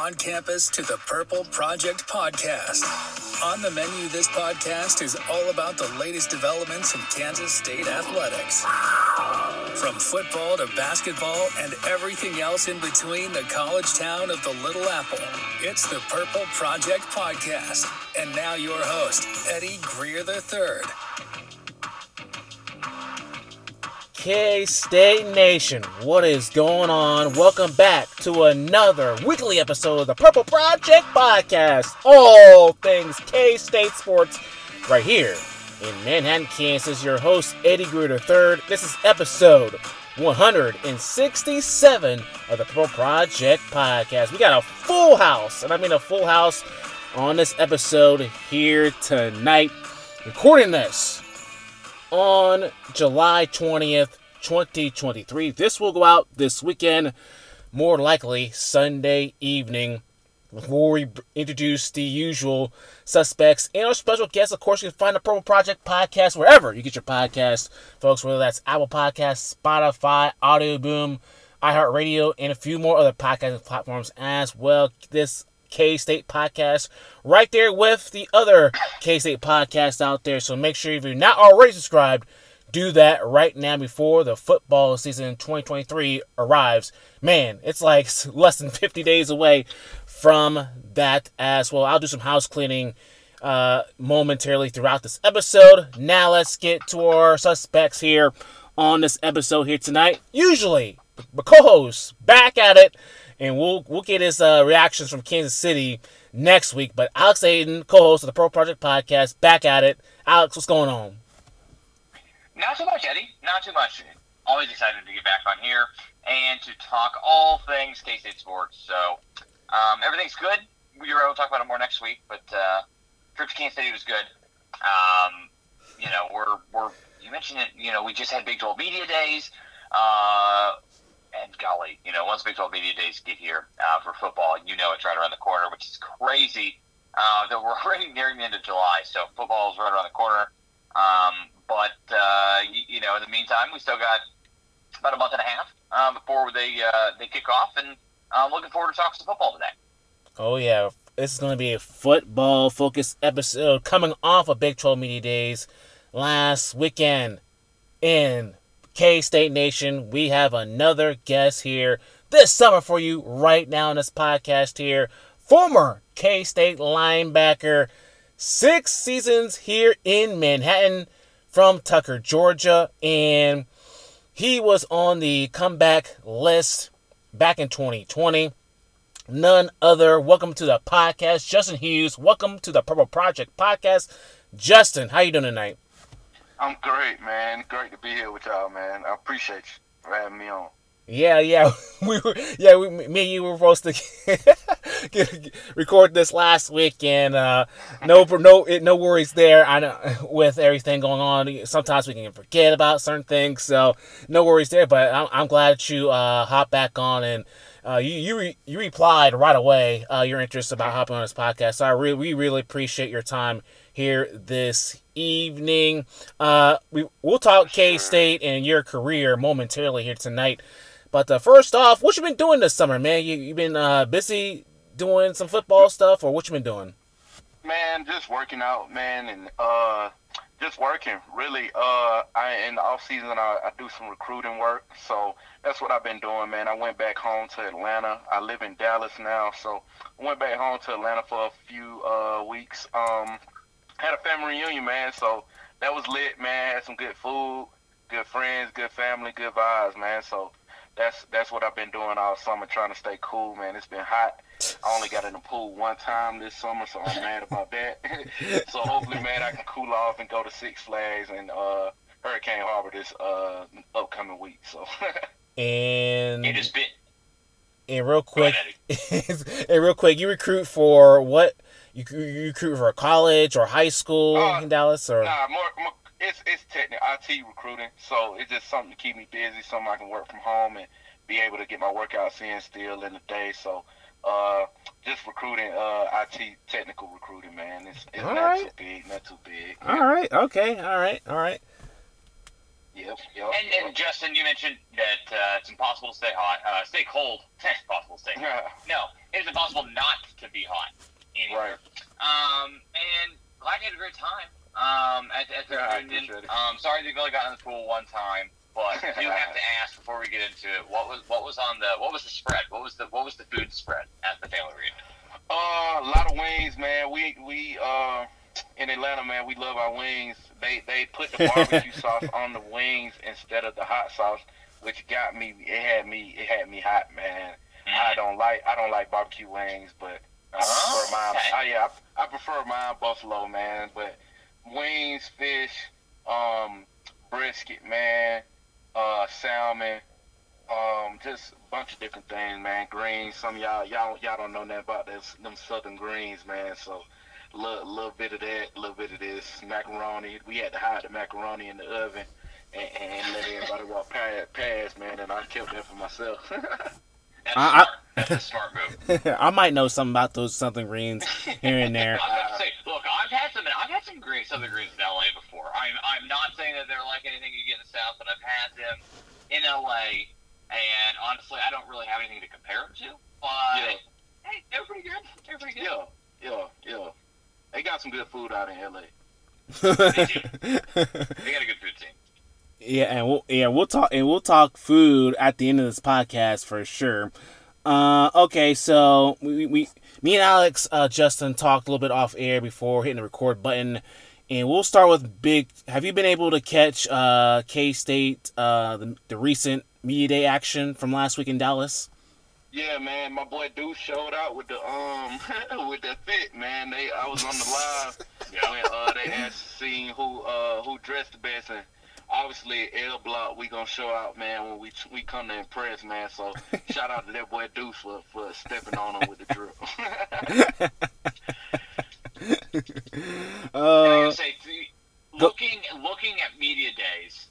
on campus to the Purple Project Podcast. On the menu, this podcast is all about the latest developments in Kansas State athletics. From football to basketball and everything else in between the college town of the Little Apple, it's the Purple Project Podcast. And now your host, Eddie Greer III. K-State Nation, what is going on? Welcome back to another weekly episode of the Purple Project Podcast. All things K-State sports right here in Manhattan, Kansas. Your host, Eddie Greer III. This is episode 167 of the Purple Project Podcast. We got a full house, and I mean a full house on this episode here tonight. Recording this on July 20th, 2023. This will go out this weekend, more likely Sunday evening. Before we introduce the usual suspects and our special guests, of course, you can find the Purple Project Podcast wherever you get your podcasts, folks, whether that's Apple Podcasts, Spotify, Audio Boom, iHeartRadio, and a few more other podcasting platforms as well. This K-State podcast right there with the other K-State podcasts out there. So make sure if you're not already subscribed, do that right now before the football season 2023 arrives. Man, it's like less than 50 days away from that as well. I'll do some house cleaning momentarily throughout this episode. Now let's get to our suspects here on this episode here tonight. Usually, my co-host back at it. And we'll get his reactions from Kansas City next week. But Alex Aiden, co-host of the Pro Project Podcast, back at it. Alex, what's going on? Not too much, Eddie. Not too much. Always excited to get back on here and to talk all things K-State sports. So everything's good. We were able to talk about it more next week, but trip to Kansas City was good. We're you mentioned it. We just had Big 12 Media Days. And golly, once Big 12 Media Days get here for football, it's right around the corner, which is crazy that we're already nearing the end of July. So football is right around the corner. In the meantime, we still got about a month and a half before they kick off, and I'm looking forward to talking some football today. Oh, yeah. This is going to be a football-focused episode coming off of Big 12 Media Days last weekend in K-State Nation. We have another guest here this summer for you right now on this podcast here. Former K-State linebacker, 6 seasons here in Manhattan from Tucker, Georgia. And he was on the comeback list back in 2020. None other. Welcome to the podcast, Justin Hughes. Welcome to the Purple Project Podcast. Justin, how you doing tonight? I'm great, man. Great to be here with y'all, man. I appreciate you for having me on. Yeah. Me and you were supposed to record this last week, and no worries there. I know with everything going on, sometimes we can forget about certain things, so no worries there. But I'm glad that you hopped back on, and you replied right away your interest about hopping on this podcast. So we really appreciate your time here this evening. We'll talk K-State and your career momentarily here tonight. But first off, what you been doing this summer, man? You been busy doing some football stuff, or what you been doing? Man, just working out, man, and just working. Really, in the off season, I do some recruiting work, so that's what I've been doing, man. I went back home to Atlanta. I live in Dallas now, so I went back home to Atlanta for a few weeks. Had a family reunion, man, so that was lit, man. Had some good food, good friends, good family, good vibes, man. So that's what I've been doing all summer, trying to stay cool, man. It's been hot. I only got in the pool one time this summer, so I'm mad about that. So hopefully, man, I can cool off and go to Six Flags and Hurricane Harbor this upcoming week. So and it has been. And real quick, you recruit for what? You recruit for a college or high school in Dallas, or more it's technical IT recruiting, so it's just something to keep me busy, something I can work from home and be able to get my workouts in still in the day. So just recruiting, IT technical recruiting, man. It's not too big. All right, okay, all right. Yep. And Justin, you mentioned that it's impossible to stay hot, stay cold. It's impossible to stay hot. No, it is impossible not to be hot anywhere. Right. And glad you had a great time at the reunion. Sorry that you only got in the pool one time, but I do have to ask before we get into it. What was the spread? What was the food spread at the family reunion? A lot of wings, man. We in Atlanta, man, we love our wings. They put the barbecue sauce on the wings instead of the hot sauce, which got me. It had me hot, man. I don't like barbecue wings, but I prefer mine. Okay. I prefer mine buffalo, man. But wings, fish, brisket, man, salmon, just a bunch of different things, man. Greens. Some of y'all don't know nothing about them southern greens, man. So little bit of that, a little bit of this macaroni. We had to hide the macaroni in the oven and let everybody walk past, man. And I kept that for myself. That's a smart move. I might know something about those southern greens here and there. I was about to say, look, I've had some southern greens in LA before. I'm not saying that they're like anything you get in the South, but I've had them in LA, and honestly, I don't really have anything to compare them to. But hey, they're pretty good. Yeah. They got some good food out in LA. They got a good food team. Yeah, we'll talk food at the end of this podcast for sure. Okay, so me and Alex, Justin talked a little bit off air before hitting the record button, and we'll start with big. Have you been able to catch K-State, the recent media day action from last week in Dallas? Yeah, man, my boy Deuce showed out with the with the fit, man. I was on the live when they asked seeing who dressed the best, and obviously L Block we gonna show out, man, when we come to impress, man. So shout out to that boy Deuce for stepping on him with the drill. I gotta say, looking at media days,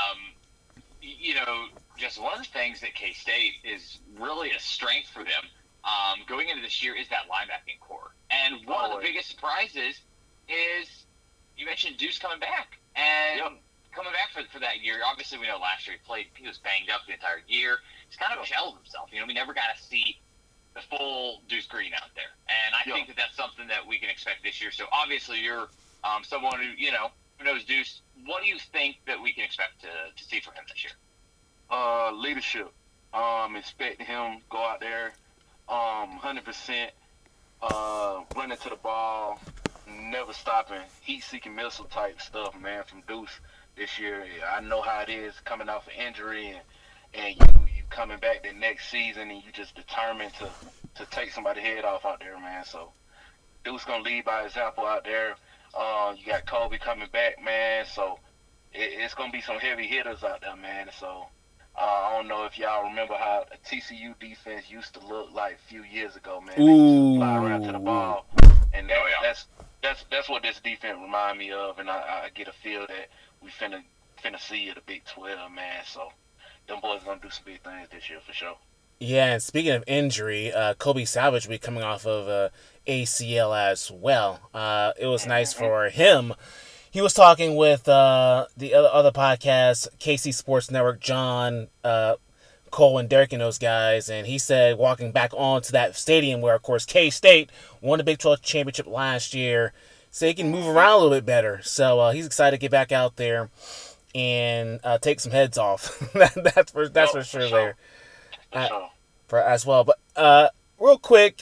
just one of the things that K-State is really a strength for them going into this year is that linebacking core. And one of the biggest surprises is you mentioned Deuce coming back. And coming back for that year, obviously we know last year he was banged up the entire year. He's kind of a shell of himself. We never got to see the full Deuce Green out there. And I think that that's something that we can expect this year. So obviously you're someone who knows Deuce. What do you think that we can expect to see from him this year? Leadership. Expect him go out there 100%, running to the ball, never stopping, heat-seeking missile type stuff, man, from Deuce this year. I know how it is coming off an injury and you coming back the next season and you just determined to take somebody's head off out there, man. So Deuce gonna lead by example out there. You got Kobe coming back, man. So it's gonna be some heavy hitters out there, man. So I don't know if y'all remember how a TCU defense used to look like a few years ago, man. They used to fly around to the ball, and that's what this defense remind me of, and I get a feel that we finna see at the Big 12, man. So them boys gonna do some big things this year for sure. Yeah, and speaking of injury, Kobe Savage will be coming off of ACL as well. It was nice for him. He was talking with the other podcast, KC Sports Network, John, Cole, and Derek and those guys, and he said walking back onto that stadium where, of course, K-State won the Big 12 championship last year, so he can move around a little bit better. So he's excited to get back out there and take some heads off. that's for sure there. As well. But real quick,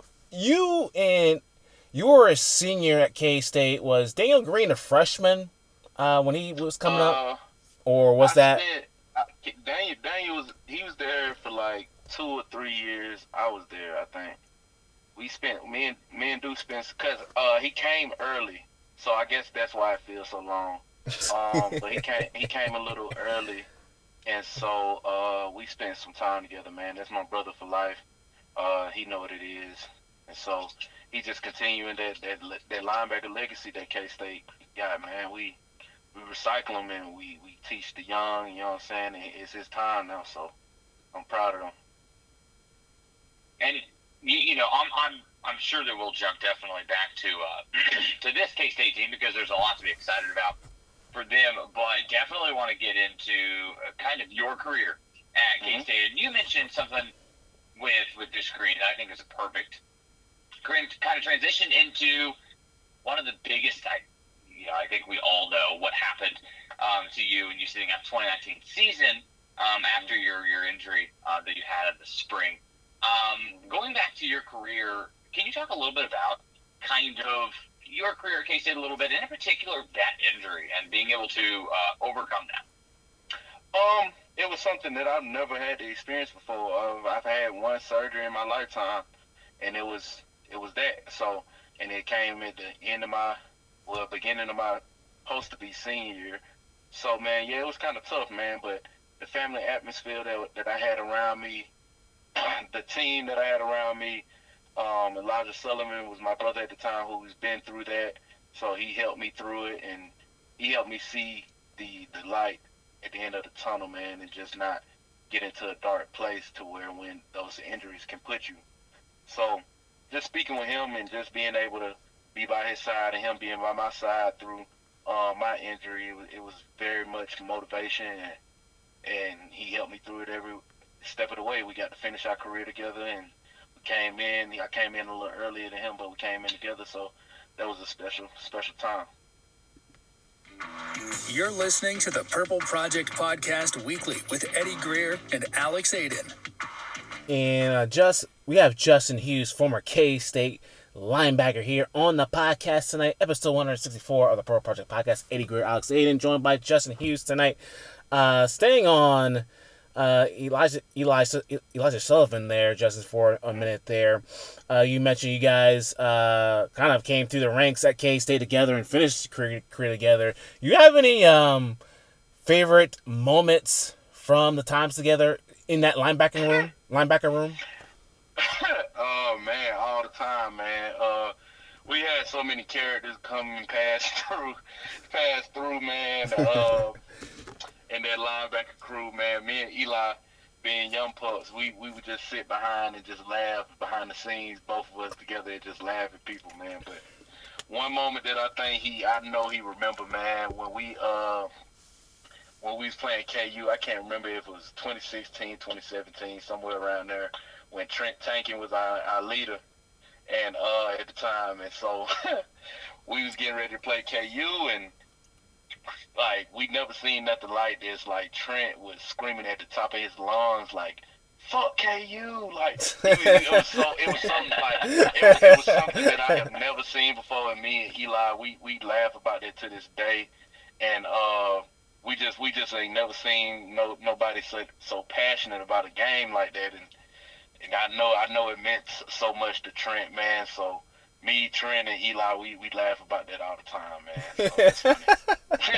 you were a senior at K-State. Was Daniel Green a freshman when he was coming up? Or was that... Daniel was there for like 2 or 3 years. I was there, I think. Me and Duke spent, because he came early. So I guess that's why it feels so long. But he came a little early. And so we spent some time together, man. That's my brother for life. He know what it is. And so he's just continuing that linebacker legacy that K-State got, man. We recycle him and we teach the young, you know what I'm saying? It's his time now, so I'm proud of him. And I'm sure that we'll jump definitely back to this K-State team because there's a lot to be excited about. for them, but definitely want to get into kind of your career at K-State. And you mentioned something with this screen that I think is a perfect kind of transition into one of the biggest. I think we all know what happened to you when you sitting out the 2019 season after your injury that you had in the spring. Going back to your career, can you talk a little bit about kind of your career at K-State a little bit, and in particular that injury and being able to overcome that? It was something that I've never had the experience before. I've had one surgery in my lifetime, and it was that. So, and it came at the beginning of my supposed to be senior year. So, man, yeah, it was kind of tough, man. But the family atmosphere that I had around me, the team that I had around me, Elijah Sullivan was my brother at the time who's been through that. So he helped me through it, and he helped me see the light at the end of the tunnel, man, and just not get into a dark place to where when those injuries can put you. So just speaking with him and just being able to be by his side and him being by my side through my injury, it was very much motivation, and he helped me through it every step of the way. We got to finish our career together, and I came in a little earlier than him, but we came in together, so that was a special time. You're listening to the Purple Project Podcast Weekly with Eddie Greer and Alex Aiden. And we have Justin Hughes, former K-State linebacker, here on the podcast tonight, episode 164 of the Purple Project Podcast. Eddie Greer, Alex Aiden, joined by Justin Hughes tonight. Staying on Elijah Sullivan there, Justin, for a minute there. You mentioned you guys kind of came through the ranks at K-State together and finished career together. You have any favorite moments from the times together in that linebacker room? Oh man, all the time, man. We had so many characters come and pass through, man. And that linebacker crew, man. Me and Eli, being young pups, we would just sit behind and just laugh behind the scenes, both of us together, and just laugh at people, man. But one moment that I know he remember, man, when we was playing KU, I can't remember if it was 2016, 2017, somewhere around there, when Trent Tankin was our leader, and at the time, and so we was getting ready to play KU, and like we never seen nothing like this. Like Trent was screaming at the top of his lungs, like "fuck KU!" Like it was something that I have never seen before. And me and Eli, we laugh about that to this day, and we just ain't never seen nobody so passionate about a game like that. And I know it meant so much to Trent, man. So me, Trent, and Eli, we laugh about that all the time, man. So it's funny.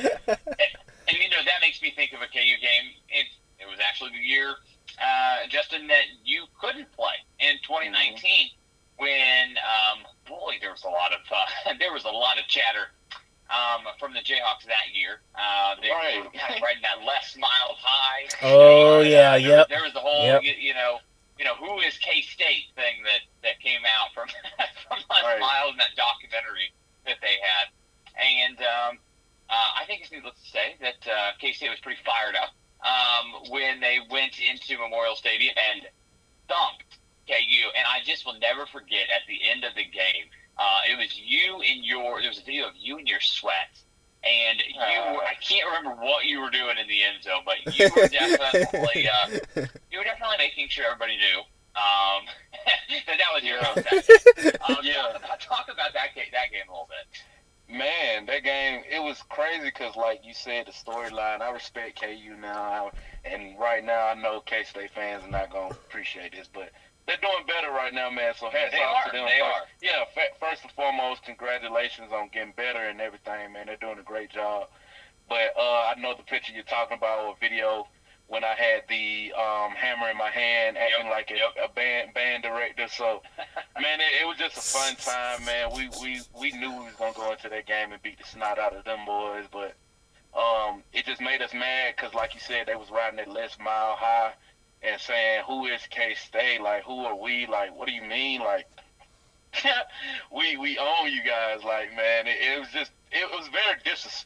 And that makes me think of a KU game. It was actually the year, Justin, that you couldn't play in 2019 when there was a lot of chatter from the Jayhawks that year. They were kind of riding that Les Miles high. Oh yeah, yep. There was the whole who is K-State thing that came out from Les Miles in that documentary that they had, and I think it's needless to say that K-State was pretty fired up when they went into Memorial Stadium and thumped KU. And I just will never forget at the end of the game, it was there was a video of you in your sweats. And I can't remember what you were doing in the end zone, but you were definitely making sure everybody knew that was your own tactic. Talk about that game a little bit. Man, that game, it was crazy because, like you said, the storyline, I respect KU now, and right now I know K-State fans are not going to appreciate this, but they're doing better right now, man, so hats off to them. They are. Yeah, first and foremost, congratulations on getting better and everything, man. They're doing a great job. But I know the picture you're talking about, or video, when I had the hammer in my hand, acting like a band director. So, man, it was just a fun time, man. We knew we was gonna go into that game and beat the snot out of them boys, but it just made us mad because, like you said, they was riding that Les Mile high and saying, "Who is K-State? Like, who are we? Like, what do you mean? Like, we own you guys." Like, man, it was very disrespectful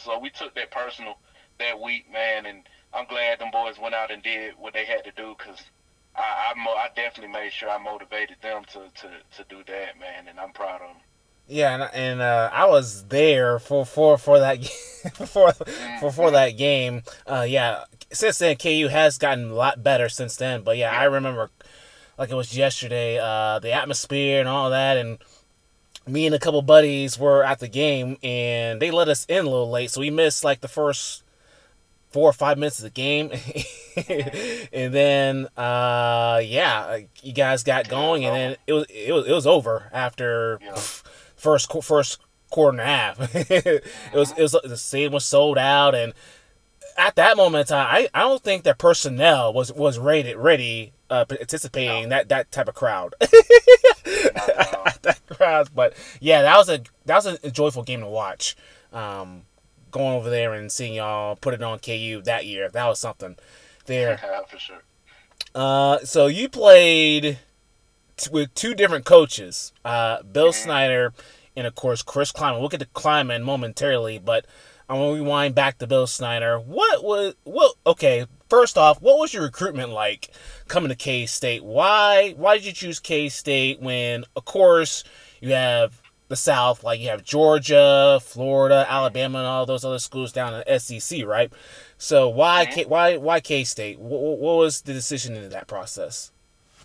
So we took that personal that week, man, and I'm glad them boys went out and did what they had to do because I definitely made sure I motivated them to do that, man, and I'm proud of them. Yeah, and I was there for that for that game. Yeah, since then KU has gotten a lot better since then. But yeah, I remember like it was yesterday. The atmosphere and all that, and me and a couple buddies were at the game, and they let us in a little late, so we missed like the first 4 or 5 minutes of the game. And then yeah, you guys got going, and then it was over after first quarter and a half. It was the stadium was sold out, and at that moment in time, I don't think their personnel was ready anticipating that type of crowd. That crowd, but yeah, that was a joyful game to watch. Going over there and seeing y'all put it on KU that year, that was something there. For sure. So you played with two different coaches, Bill Snyder and of course Chris Klieman. We'll get to Klieman momentarily, but I want to rewind back to Bill Snyder. Okay, first off, what was your recruitment like coming to K-State? Why did you choose K-State when, of course, you have the South, like you have Georgia, Florida, Alabama, and all those other schools down in the SEC, right? So why K-State? What was the decision in that process?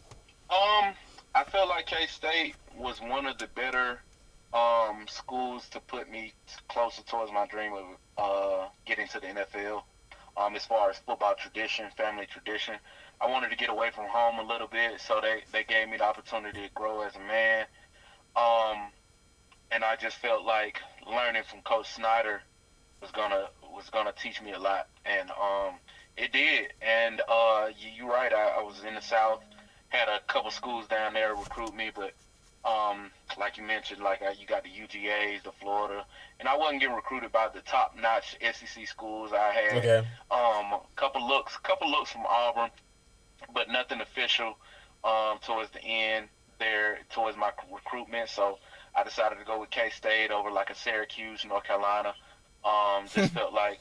I felt like K-State was one of the better schools to put me closer towards my dream of getting to the NFL. As far as football tradition, family tradition, I wanted to get away from home a little bit, so they gave me the opportunity to grow as a man. And I just felt like learning from Coach Snyder was gonna teach me a lot, and it did. And you're right. I was in the South, had a couple schools down there recruit me, but like you mentioned, like you got the UGAs, the Florida, and I wasn't getting recruited by the top-notch SEC schools. I had couple looks from Auburn, but nothing official towards the end there towards my recruitment. So I decided to go with K-State over like a Syracuse, North Carolina. Just felt like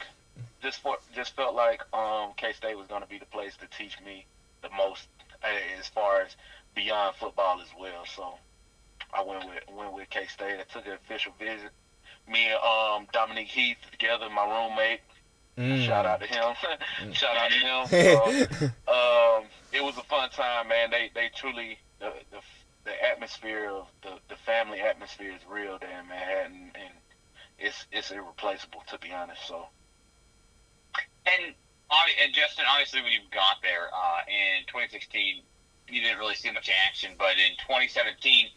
K-State was going to be the place to teach me the most as far as beyond football as well. So I went with K-State. I took an official visit. Me and Dominique Heath together, my roommate. Shout out to him. Shout out to him. So, it was a fun time, man. They truly the atmosphere of the family atmosphere is real there in Manhattan, and it's irreplaceable, to be honest. So. And Justin, obviously, when you got there in 2016, you didn't really see much action, but in 2017,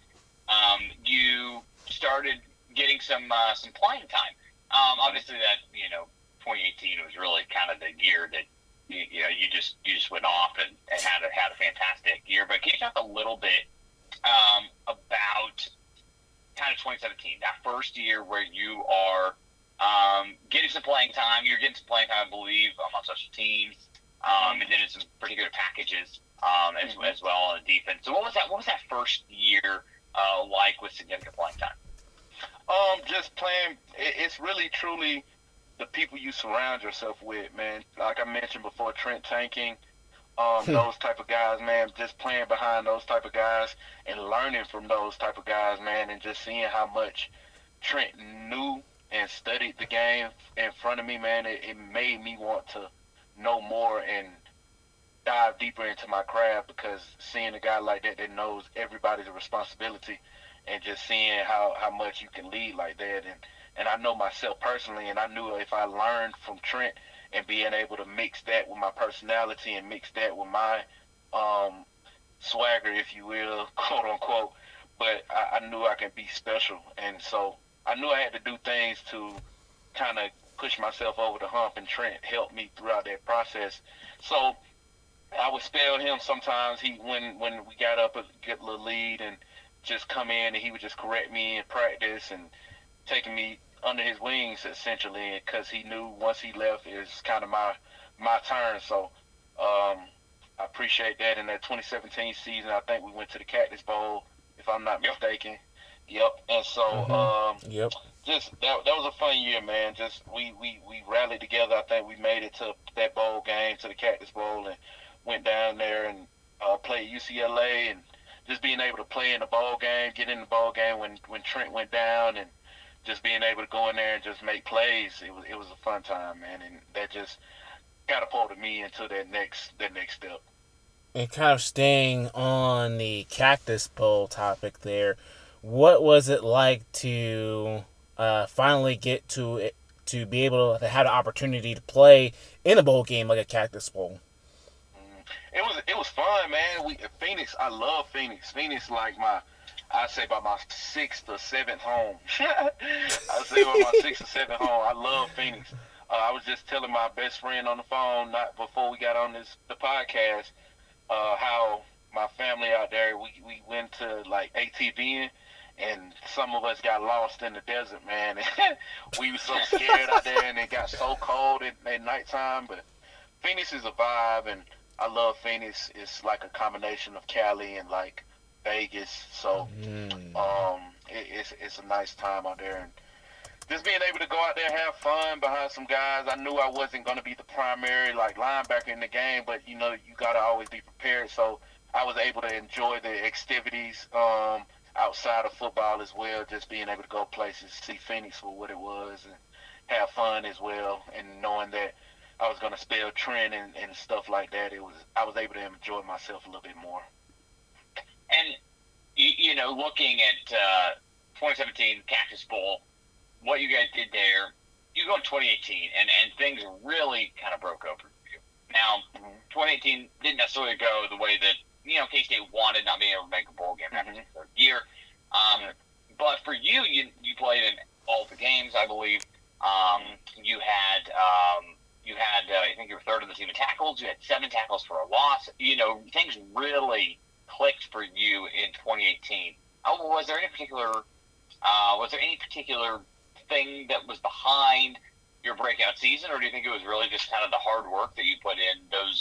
you started getting some playing time. Obviously, that 2018 was really kind of the year that you just went off and had a fantastic year. But can you talk a little bit about kind of 2017, that first year where you are getting some playing time? You're getting some playing time, I believe, on special teams, and then in some pretty good packages as well on the defense. So what was that first year like with significant playing time? Just playing. It's really truly the people you surround yourself with, man. Like I mentioned before, Trent Tanking, those type of guys, man. Just playing behind those type of guys and learning from those type of guys, man, and just seeing how much Trent knew and studied the game in front of me, man. It made me want to know more and dive deeper into my craft, because seeing a guy like that knows everybody's a responsibility, and just seeing how much you can lead like that. And I know myself personally, and I knew if I learned from Trent and being able to mix that with my personality and mix that with my swagger, if you will, quote unquote, but I knew I could be special. And so I knew I had to do things to kind of push myself over the hump, and Trent helped me throughout that process. So I would spell him sometimes. When we got up a good little lead, and just come in, and he would just correct me in practice and taking me under his wings, essentially, because he knew once he left, it was kind of my turn. So I appreciate that. In that 2017 season, I think we went to the Cactus Bowl, if I'm not mistaken. Yep. And so, Yep. just that was a fun year, man. Just we rallied together. I think we made it to that bowl game, to the Cactus Bowl, and went down there and played UCLA, and just being able to play in the bowl game, get in the bowl game when Trent went down, and just being able to go in there and just make plays. It was a fun time, man, and that just catapulted me into that next step. And kind of staying on the Cactus Bowl topic there, what was it like to finally get to be able to have the opportunity to play in a bowl game like a Cactus Bowl? It was fun, man. Phoenix, I love Phoenix. Phoenix like I'd say about my sixth or seventh home. I'd say about my sixth or seventh home. I love Phoenix. I was just telling my best friend on the phone, not before we got on the podcast, how my family out there, we went to like ATVing, and some of us got lost in the desert, man. We were so scared out there, and it got so cold at nighttime. But Phoenix is a vibe, and I love Phoenix. It's like a combination of Cali and like Vegas, so it's a nice time out there, and just being able to go out there and have fun behind some guys. I knew I wasn't going to be the primary like linebacker in the game, but you got to always be prepared. So I was able to enjoy the activities outside of football as well, just being able to go places, see Phoenix for what it was, and have fun as well. And knowing that I was going to spell Trent and stuff like that, I was able to enjoy myself a little bit more. And looking at 2017 Cactus Bowl, what you guys did there, you go in 2018, and things really kind of broke open for you. Now, 2018 didn't necessarily go the way that K-State wanted, not being able to make a bowl game after the third year. But for you played in all the games, I believe. You had I think you were third on the team in tackles. You had 7 tackles for a loss. Things really clicked for you in 2018. Was there any particular thing that was behind your breakout season, or do you think it was really just kind of the hard work that you put in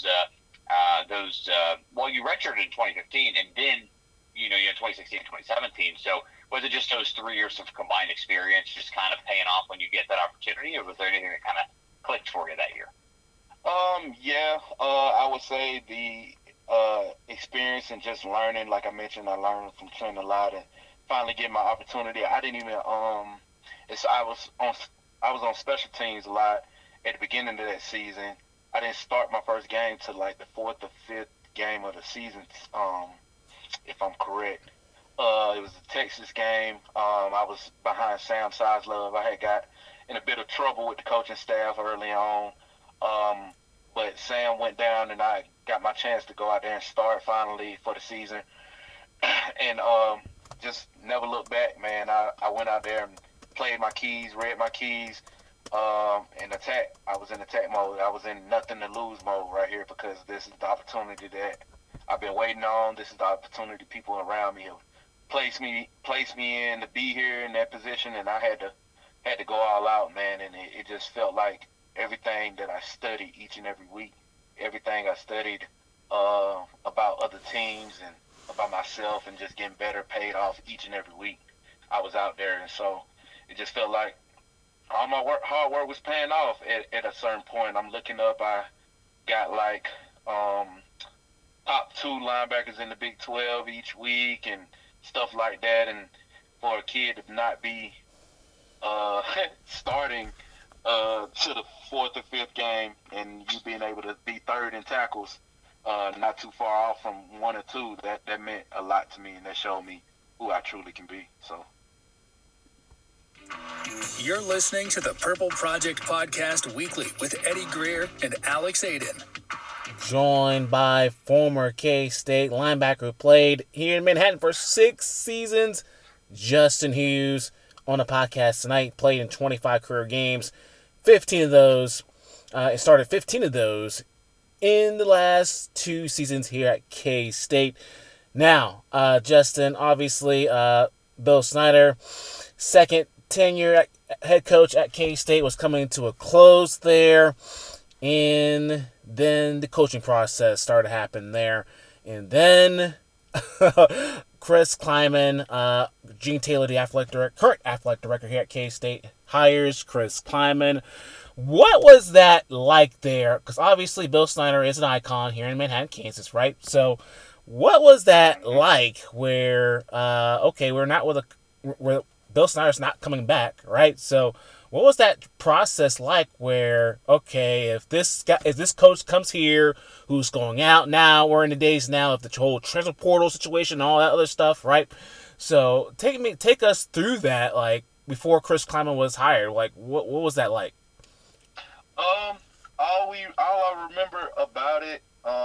you redshirted in 2015, and then you had 2016 and 2017, so was it just those 3 years of combined experience just kind of paying off when you get that opportunity, or was there anything that kind of clicked for you that year? I would say the experience and just learning, like I mentioned, I learned from Trent a lot, and finally getting my opportunity. I didn't even I was on special teams a lot at the beginning of that season. I didn't start my first game till like the 4th or 5th game of the season, if I'm correct. It was the Texas game. I was behind Sam Sizlove. I had got in a bit of trouble with the coaching staff early on, but Sam went down, and I got my chance to go out there and start finally for the season. And just never looked back, man. I went out there and played my keys, read my keys, and attack. I was in attack mode. I was in nothing to lose mode right here, because this is the opportunity that I've been waiting on. This is the opportunity people around me have placed me in to be here in that position, and I had to go all out, man. And it just felt like everything that I studied each and every week, everything I studied about other teams and about myself and just getting better paid off each and every week. I was out there, and so it just felt like all my hard work was paying off at a certain point. I'm looking up, I got like top 2 linebackers in the Big 12 each week and stuff like that. And for a kid to not be starting to the 4th or 5th game, and you being able to be 3rd in tackles, not too far off from 1 or 2, that meant a lot to me, and that showed me who I truly can be. So. You're listening to the Purple Project Podcast Weekly with Eddie Greer and Alex Aiden. Joined by former K-State linebacker who played here in Manhattan for 6 seasons, Justin Hughes, on the podcast tonight. Played in 25 career games. 15 of those, started 15 of those in the last 2 seasons here at K-State. Now, Justin, obviously, Bill Snyder, second tenure head coach at K-State, was coming to a close there, and then the coaching process started to happen there, and then Chris Kleiman, Gene Taylor, the current athletic director here at K-State, hires Chris Kleiman. What was that like there? Because obviously Bill Snyder is an icon here in Manhattan, Kansas, right? So what was that like where, okay, where Bill Snyder's not coming back, right? So what was that process like where, okay, if this coach comes here who's going out now, we're in the days now of the whole transfer portal situation and all that other stuff, right? So take us through that, like, before Chris Kleiman was hired. Like, what was that like? All I remember about it,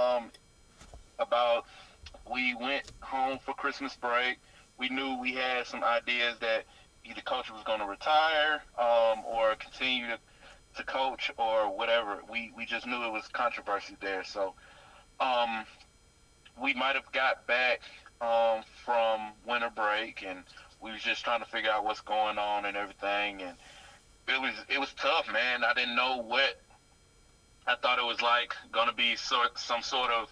about we went home for Christmas break. We knew we had some ideas that either coach was going to retire, or continue to coach or whatever. We just knew it was controversy there. So, we might have got back, from winter break, and we was just trying to figure out what's going on and everything. And it was tough, man. I didn't know what I thought it was like going to be some sort of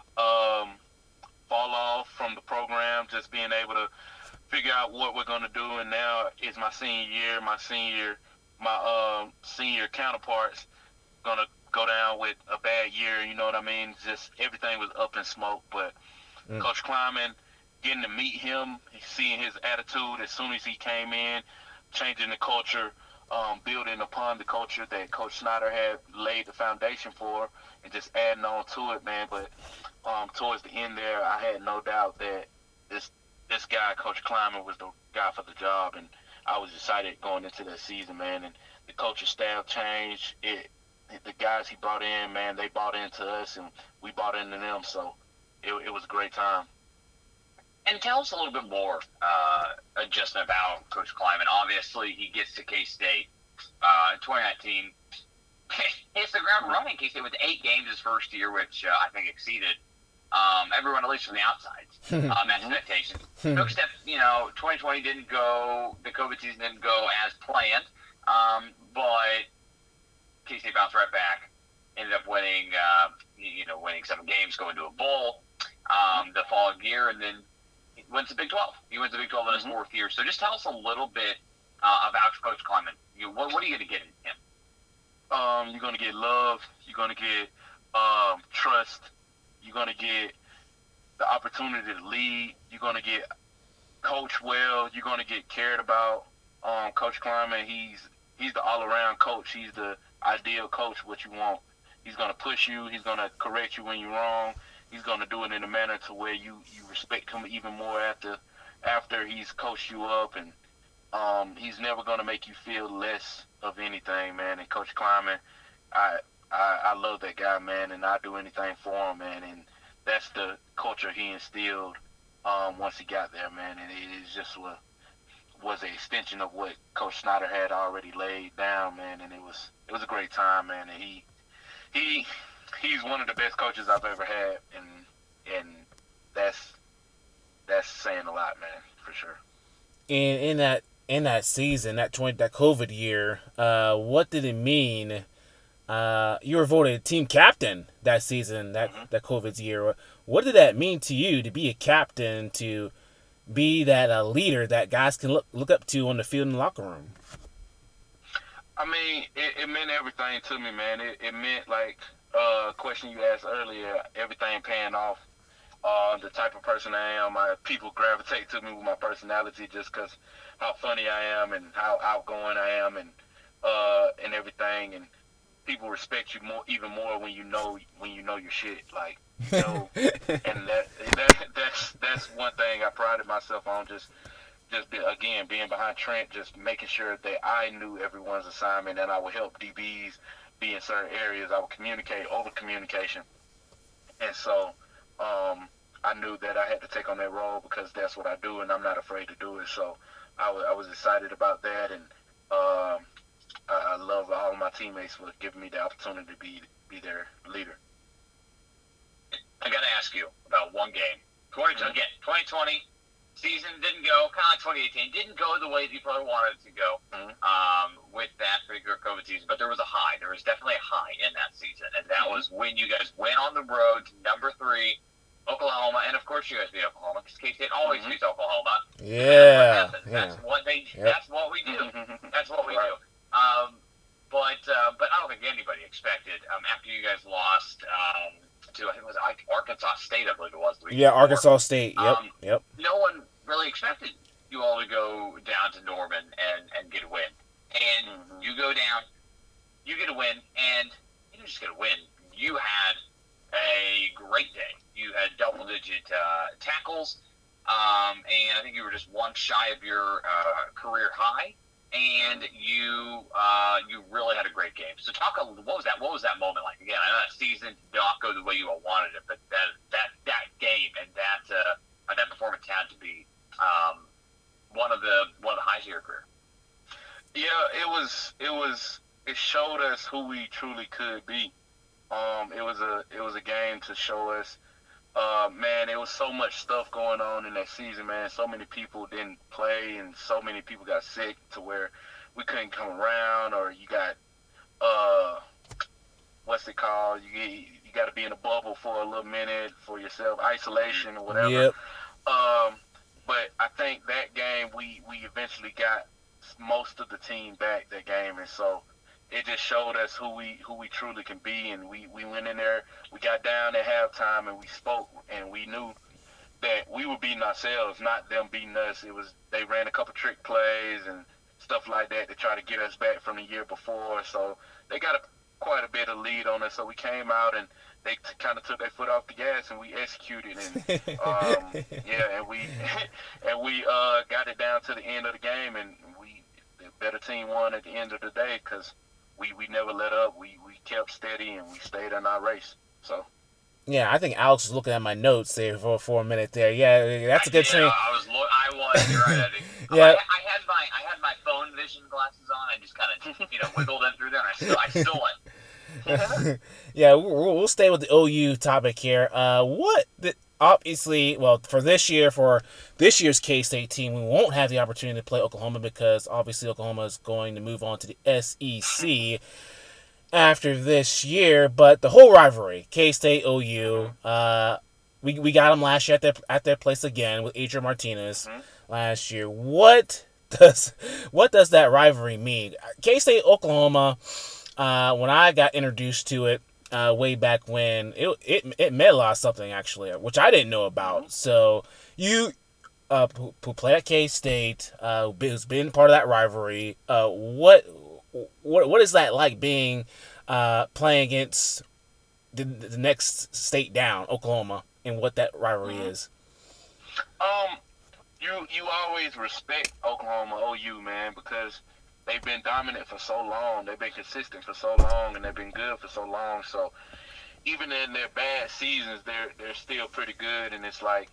fall off from the program, just being able to figure out what we're going to do. And now it's my senior year. My senior counterparts going to go down with a bad year. You know what I mean? Just everything was up in smoke. But Coach Kleiman, getting to meet him, seeing his attitude as soon as he came in, changing the culture, building upon the culture that Coach Snyder had laid the foundation for, and just adding on to it, man. But towards the end there, I had no doubt that this guy, Coach Kleiman, was the guy for the job, and I was excited going into that season, man. And the coaching staff changed. The guys he brought in, man, they bought into us, and we bought into them. So it was a great time. And tell us a little bit more, just about Coach Kleiman. Obviously, he gets to K-State in 2019. Hits the ground running. K-State went to 8 games his first year, which I think exceeded everyone, at least from the outside, expectations. Took step, 2020 didn't go, the COVID season didn't go as planned, but K-State bounced right back. Ended up winning, winning 7 games, going to a bowl the following year, and then wins the Big 12. He wins the Big 12 in his 4th year. So just tell us a little bit about Coach Kleiman. What are you going to get in him? You're going to get love. You're going to get trust. You're going to get the opportunity to lead. You're going to get coach well. You're going to get cared about. Coach Kleiman, he's the all-around coach. He's the ideal coach, what you want. He's going to push you. He's going to correct you when you're wrong. He's going to do it in a manner to where you respect him even more after he's coached you up. And he's never going to make you feel less of anything, man. And Coach Kleiman, I love that guy, man, and I do anything for him, man. And that's the culture he instilled once he got there, man. And it just was an extension of what Coach Snyder had already laid down, man. And it was a great time, man. And he's one of the best coaches I've ever had, and that's saying a lot, man, for sure. And in that season, that COVID year, what did it mean? You were voted team captain that season, that COVID year. What did that mean to you to be a captain, to be that leader that guys can look up to on the field and the locker room? I mean, it meant everything to me, man. It meant, like question you asked earlier, everything paying off. The type of person I am, people gravitate to me with my personality just because how funny I am and how outgoing I am, and everything. And people respect you even more when you know your shit. Like, and that's one thing I prided myself on. Again, being behind Trent, just making sure that I knew everyone's assignment, and I would help DBs be in certain areas. I would communicate, over communication. And so I knew that I had to take on that role because that's what I do, and I'm not afraid to do it. So I was excited about that, and I love all of my teammates for giving me the opportunity to be their leader. I got to ask you about one game. 2020 season didn't go, kind of like 2018, didn't go the way you probably wanted it to go with that particular COVID season, but there was a high. There was definitely a high in that season, and that was when you guys went on the road to number 3 Oklahoma, and of course you guys beat Oklahoma because K-State always beats Oklahoma. Yeah. That's what they. Yep. That's what we do. That's what we do. But I don't think anybody expected after you guys lost to I think it was Arkansas State, I believe it was. Yeah, Arkansas State. Yep. No one really expected you all to go down to Norman and get a win, and you go down, you get a win, and you didn't just get a win. You had a great day. You had double-digit tackles, and I think you were just one shy of your career high. And you really had a great game. So what was that moment like? Again, I know that season did not go the way you all wanted it, but that game and that performance had to be one of the highs of your career. Yeah, it showed us who we truly could be. It was a game to show us. Man, there was so much stuff going on in that season, man. So many people didn't play, and so many people got sick to where we couldn't come around. Or you got, what's it called? You got to be in a bubble for a little minute for yourself, isolation or whatever. Yep. But I think that game we eventually got most of the team back that game, and so it just showed us who we truly can be. And we went in there, we got down at halftime, and we spoke, and we knew that we were beating ourselves, not them beating us. They ran a couple trick plays and stuff like that to try to get us back from the year before. So they got quite a bit of lead on us. So we came out and they kind of took their foot off the gas, and we executed. And and we got it down to the end of the game, and the better team won at the end of the day because we never let up. We kept steady, and we stayed in our race. So. Yeah, I think Alex was looking at my notes there for a minute there. Yeah, that's a good train. I was. You're right, Eddie. Yeah. I had my phone vision glasses on. I just kind of wiggled them through there, and I still went. Yeah, we'll stay with the OU topic here. Obviously, well, for this year's K-State team, we won't have the opportunity to play Oklahoma because obviously Oklahoma is going to move on to the SEC after this year. But the whole rivalry, K-State, OU, we got them last year at their place again with Adrian Martinez last year. What does that rivalry mean? K-State, Oklahoma, when I got introduced to it, way back when, it meant a lot of something actually, which I didn't know about. So you who played at K-State, who's been part of that rivalry, what is that like being playing against the next state down, Oklahoma, and what that rivalry is? You always respect Oklahoma, OU, man, because they've been dominant for so long. They've been consistent for so long, and they've been good for so long. So even in their bad seasons, they're still pretty good. And it's like,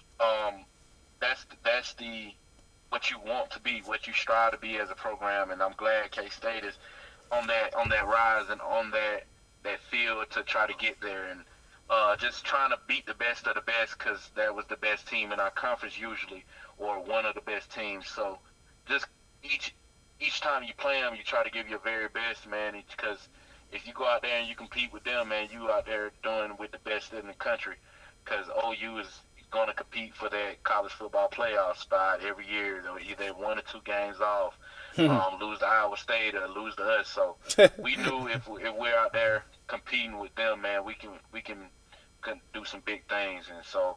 that's the what you want to be, what you strive to be as a program. And I'm glad K-State is on that rise and on that field to try to get there, and just trying to beat the best of the best, because that was the best team in our conference usually, or one of the best teams. So just each time you play them, you try to give your very best, man, because if you go out there and you compete with them, man, you out there doing with the best in the country, because OU is going to compete for that college football playoff spot every year. They're either 1 or 2 games off, lose to Iowa State or lose to us. So we knew if we're out there competing with them, man, we can do some big things. And so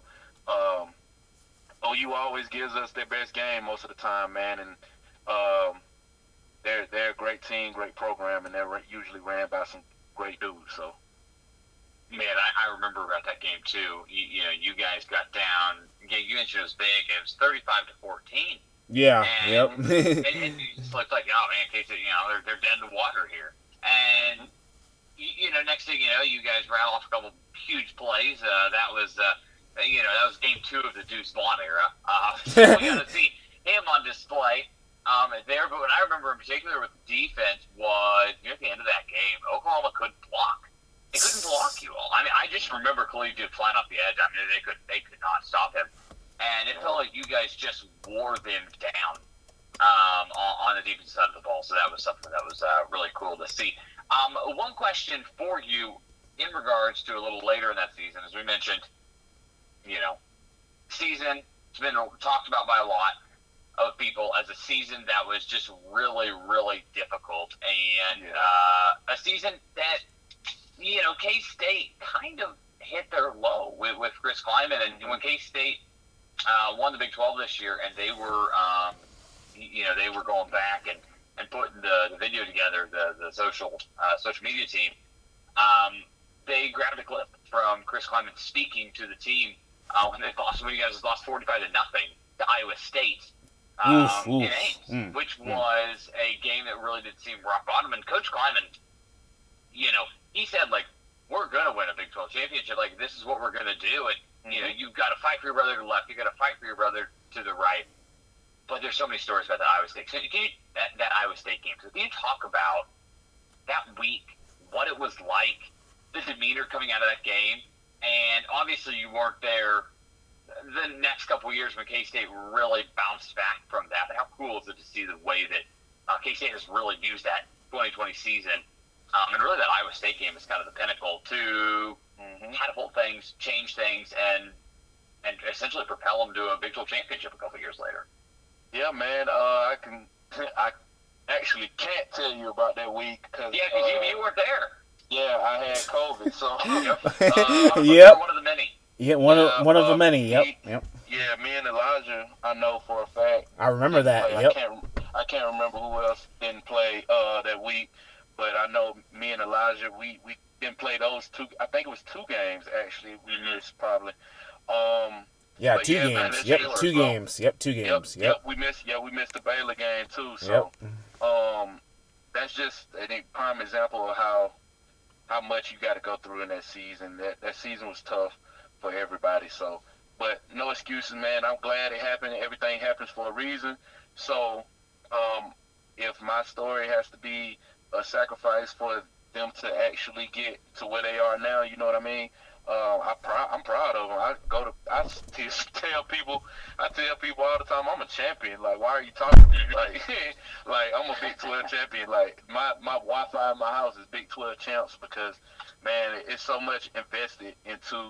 OU always gives us their best game most of the time, man, and they're a great team, great program, and they're usually ran by some great dudes. So. Man, I remember about that game too. You guys got down. You mentioned it was big. It was 35-14. Yeah. Yep. and you just looked like, oh man, K-State, they're dead in the water here. And next thing you know, you guys rattle off a couple huge plays. That was game 2 of the Deuce Vaughn era. So we got to see him on display there. But what I remember in particular with the defense was near the end of that game, Oklahoma couldn't block. They couldn't block you all. I mean, I just remember Khalid Duke flying off the edge. I mean, they could not stop him, and it felt like you guys just wore them down on the defensive side of the ball. So that was something that was really cool to see. One question for you in regards to a little later in that season, as we mentioned, season. It's been talked about by a lot of people as a season that was just really, really difficult, and a season that K-State kind of hit their low with Chris Kleiman, and when K-State won the Big 12 this year, and they were they were going back and putting the video together, the social media team. They grabbed a clip from Chris Kleiman speaking to the team when you guys lost 45-0 to Iowa State in Ames, which was a game that really did seem rock bottom. And Coach Kleiman, he said, like, we're going to win a Big 12 championship. Like, this is what we're going to do. And, you've got to fight for your brother to the left. You've got to fight for your brother to the right. But there's so many stories about that Iowa State. So that Iowa State game. So can you talk about that week, what it was like, the demeanor coming out of that game? And obviously you weren't there the next couple of years when K-State really bounced back from that. But how cool is it to see the way that K-State has really used that 2020 season? And really that Iowa State game is kind of the pinnacle to catapult things, change things, and essentially propel them to a Big 12 championship a couple of years later. Yeah, man. I actually can't tell you about that week because you weren't there. Yeah, I had COVID, so yep. One of the many. Yeah, one of the many. Yep. Yeah, me and Elijah, I know for a fact. I remember that. Play. Yep. I can't remember who else didn't play that week, but I know me and Elijah, we didn't play those two. I think it was 2 games actually. We missed probably. Yeah, 2 games. Man, yep, 2 games. Yep, 2 games. Yep. We missed the Baylor game too. So, that's just a prime example of how much you got to go through in that season. That season was tough for everybody. So, but no excuses, man. I'm glad it happened. Everything happens for a reason. So, if my story has to be a sacrifice for them to actually get to where they are now, you know what I mean? I'm proud of them. I tell people all the time, I'm a champion. Like, why are you talking to me? Like I'm a Big 12 champion. Like my Wi-Fi in my house is Big 12 champs because, man, it's so much invested into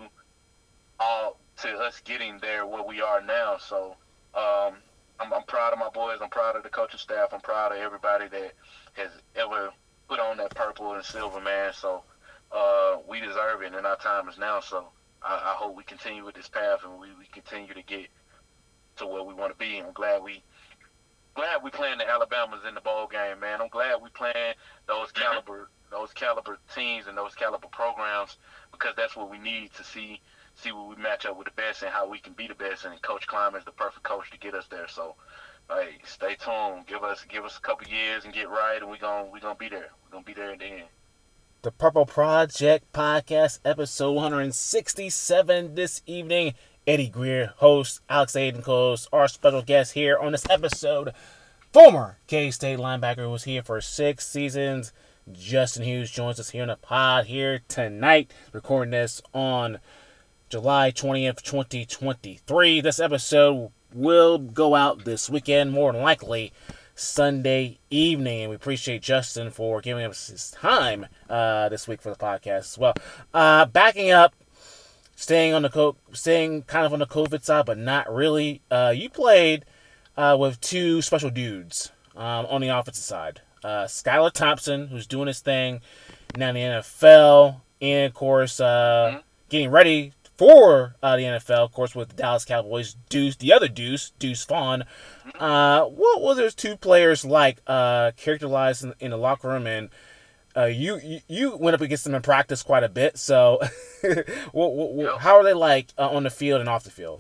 to us getting there where we are now. So I'm proud of my boys. I'm proud of the coaching staff. I'm proud of everybody that has ever put on that purple and silver, man. So we deserve it, and our time is now. So I hope we continue with this path and we continue to get to where we want to be. I'm glad we playing the Alabamas in the bowl game, man. I'm glad we playing those caliber teams and those caliber programs because that's what we need to see where we match up with the best and how we can be the best. And Coach Kleiman is the perfect coach to get us there. So, hey, stay tuned. Give us a couple years and get right, and we're gonna be there. We're gonna be there at the end. The Purple Project Podcast, episode 167 this evening. Eddie Greer, host, Alex Aiden, co-host, our special guest here on this episode. Former K-State linebacker who was here for 6 seasons. Justin Hughes joins us here in the pod here tonight, recording this on July 20th, 2023. This episode will go out this weekend, more than likely Sunday evening, and we appreciate Justin for giving us his time this week for the podcast as well. Backing up, staying kind of on the COVID side, but not really. You played with 2 special dudes on the offensive side. Skylar Thompson, who's doing his thing now in the NFL, and of course getting ready for the NFL, of course, with the Dallas Cowboys. The other Deuce Vaughn. What were those 2 players like characterized in the locker room? And you went up against them in practice quite a bit. So, how are they like on the field and off the field?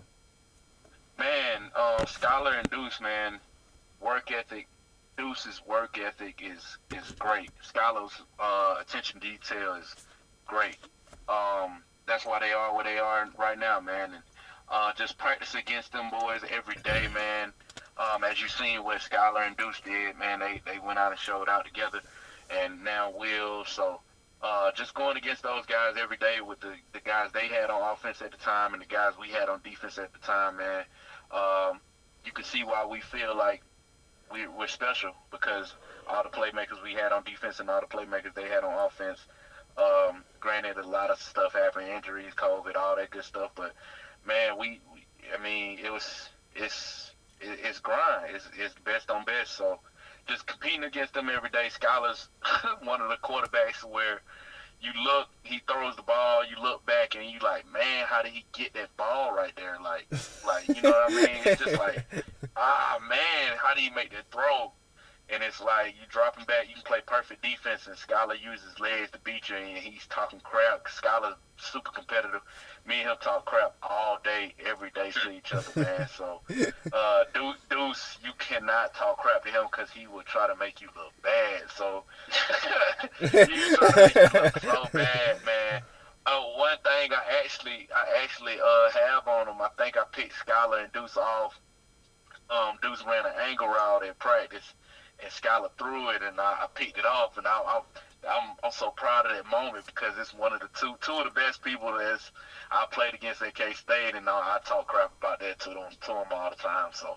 Man, Skylar and Deuce, man, work ethic. Deuce's work ethic is great. Skylar's attention detail is great. That's why they are where they are right now, man. And just practice against them boys every day, man. As you seen what Skylar and Deuce did, man, they went out and showed out together, and now Will. So just going against those guys every day with the guys they had on offense at the time and the guys we had on defense at the time, man, you can see why we feel like we're special because all the playmakers we had on defense and all the playmakers they had on offense. Granted, a lot of stuff happened, injuries, COVID, all that good stuff, but man, I mean, it's grind. It's best on best. So just competing against them every day. Skylar's one of the quarterbacks where he throws the ball, you look back and you like, man, how did he get that ball right there? Like you know what I mean? It's just like, man, how did he make that throw? And it's like you dropping back, you can play perfect defense, and Skylar uses legs to beat you, and he's talking crap. Skylar's super competitive. Me and him talk crap all day, every day to each other, man. So, Deuce, you cannot talk crap to him because he will try to make you look bad. So, you try to make you look so bad, man. One thing I actually have on him. I think I picked Skylar and Deuce off. Deuce ran an angle route in practice, and Skylar threw it, and I picked it off, and I'm so proud of that moment because it's one of the two of the best people that's I played against at K-State, and I talk crap about that to them all the time. So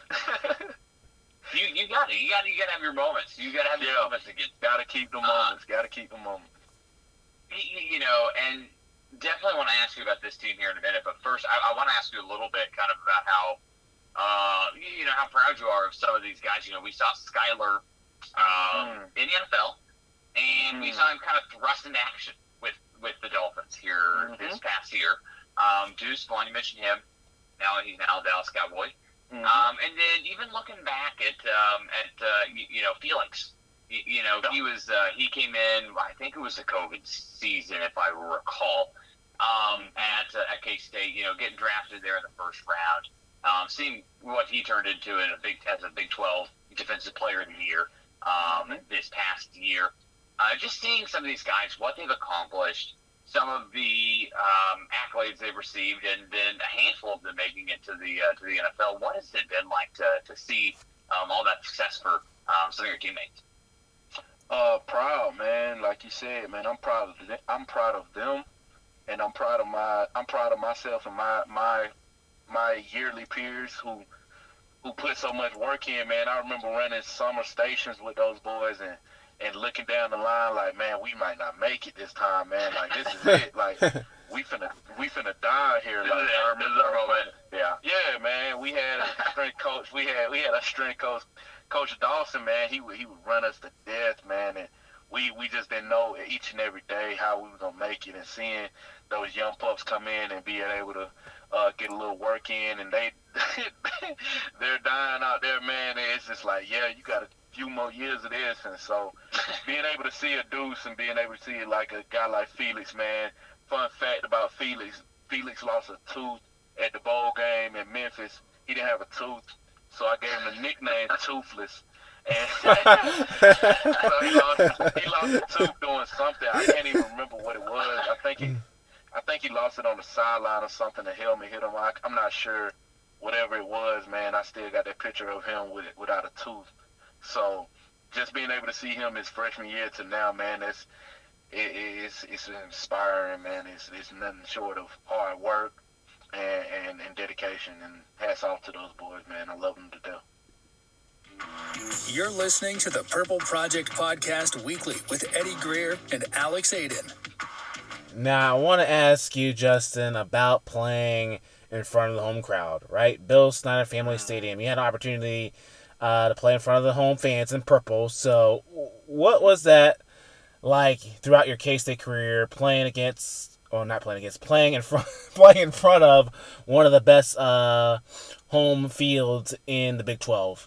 you got it. You got to have your moments. You got to have your moments to get. Got to keep the moments. Got to keep the moments. You know, and definitely want to ask you about this team here in a minute. But first, I want to ask you a little bit kind of about how. You know, how proud you are of some of these guys. You know, we saw Skylar in the NFL, and we saw him kind of thrust into action with the Dolphins here this past year. Deuce Vaughn, you mentioned him. He's now a Dallas Cowboy. And then even looking back at you know, Felix. You know, he came in, I think it was the COVID season, if I recall, at K-State, you know, getting drafted there in the first round. Seeing what he turned into as a Big 12 Defensive Player of the Year this past year. Just seeing some of these guys, what they've accomplished, some of the accolades they've received, and then a handful of them making it to the NFL. What has it been like to see all that success for some of your teammates? Proud, man. Like you said, man, I'm proud of them, and I'm proud of myself and my yearly peers who put so much work in, man. I remember running summer stations with those boys and looking down the line like, man, we might not make it this time, man. Like, this is it. Like, we finna die here. Like, yeah, man. We had a strength coach. We had a strength coach, Coach Dawson, man. He would run us to death, man. And we just didn't know each and every day how we were gonna make it. And seeing those young pups come in and being able to get a little work in, and they're dying out there, man. It's just like, yeah, you got a few more years of this. And so being able to see a Deuce and being able to see like a guy like Felix, man. Fun fact about Felix lost a tooth at the bowl game in Memphis. He didn't have a tooth, so I gave him the nickname Toothless. And so he lost a tooth doing something. I can't even remember what it was. I think he lost it on the sideline or something. The helmet hit him. I'm not sure. Whatever it was, man, I still got that picture of him without a tooth. So just being able to see him his freshman year to now, man, it's inspiring, man. It's nothing short of hard work and dedication. And hats off to those boys, man. I love them to death. You're listening to the Purple Project Podcast Weekly with Eddie Greer and Alex Aiden. Now, I want to ask you, Justin, about playing in front of the home crowd, right? Bill Snyder Family Stadium. You had an opportunity to play in front of the home fans in purple. So what was that like throughout your K-State career, playing in front of one of the best home fields in the Big 12?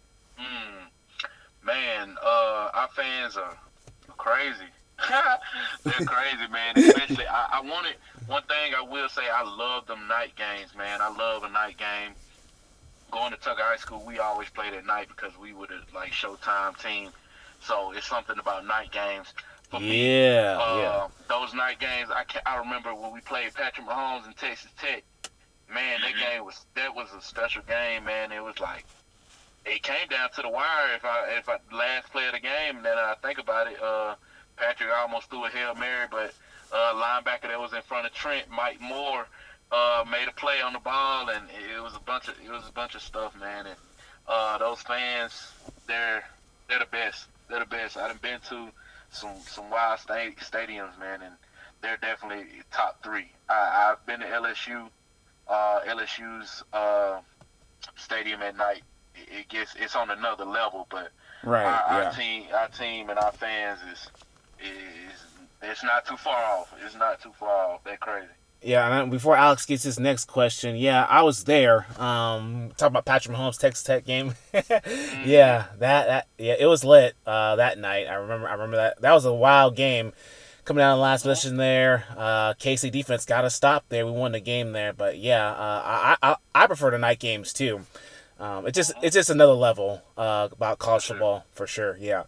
Man, our fans are crazy. They're crazy, man. Especially, one thing I will say, I love them night games, man. I love a night game. Going to Tucker High School, we always played at night because we were the Showtime team. So it's something about night games. For me, those night games, I remember when we played Patrick Mahomes in Texas Tech. Man, that was a special game, man. It was like, it came down to the wire. If I last play of the game, then I think about it, Patrick almost threw a Hail Mary, but linebacker that was in front of Trent, Mike Moore, made a play on the ball, and it was a bunch of stuff, man. And those fans, they're the best. They're the best. I've been to some wild stadiums, man, and they're definitely top three. I've been to LSU, LSU's stadium at night. It's on another level, but Right. our Yeah. our team and our fans is it's not too far off. It's not too far off. That crazy. Yeah, and before Alex gets his next question, yeah, I was there. Talk about Patrick Mahomes Texas Tech game. Yeah, yeah, it was lit that night. I remember that was a wild game coming down the last possession there. KC defense got a stop there. We won the game there, but yeah, I prefer the night games too. It's just another level about college football for sure. Yeah.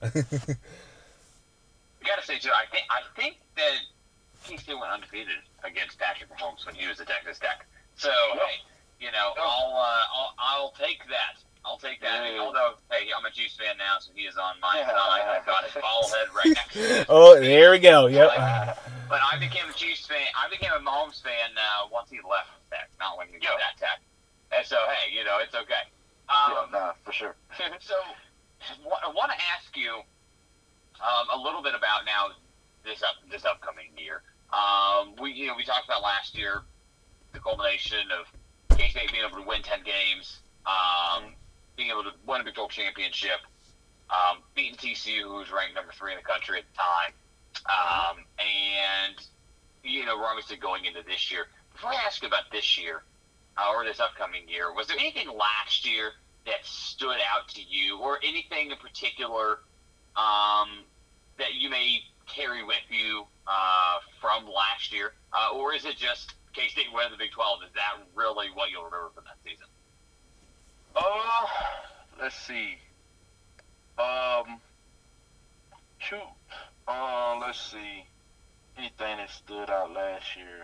I gotta say too, I think that he still went undefeated against Patrick Mahomes when he was at Texas Tech. So hey, I'll take that. I'll take that. Yeah. Although, hey, I'm a Chiefs fan now, so he is on my side. I've got his ball head right next to me. Oh, there we go. Yep. But I became a Chiefs fan. I became a Mahomes fan once he left Tech, not when he was at Tech. And so, hey, it's okay. For sure. So, I want to ask you a little bit about now this upcoming year. We talked about last year the culmination of K-State being able to win 10 games, being able to win a Big 12 championship, beating TCU, who was ranked number 3 in the country at the time, and we're obviously going into this year. Before I ask you about this year or this upcoming year, was there anything last year that stood out to you, or anything in particular that you may carry with you from last year, or is it just K-State winning the Big 12? Is that really what you'll remember from that season? Let's see. Let's see. Anything that stood out last year.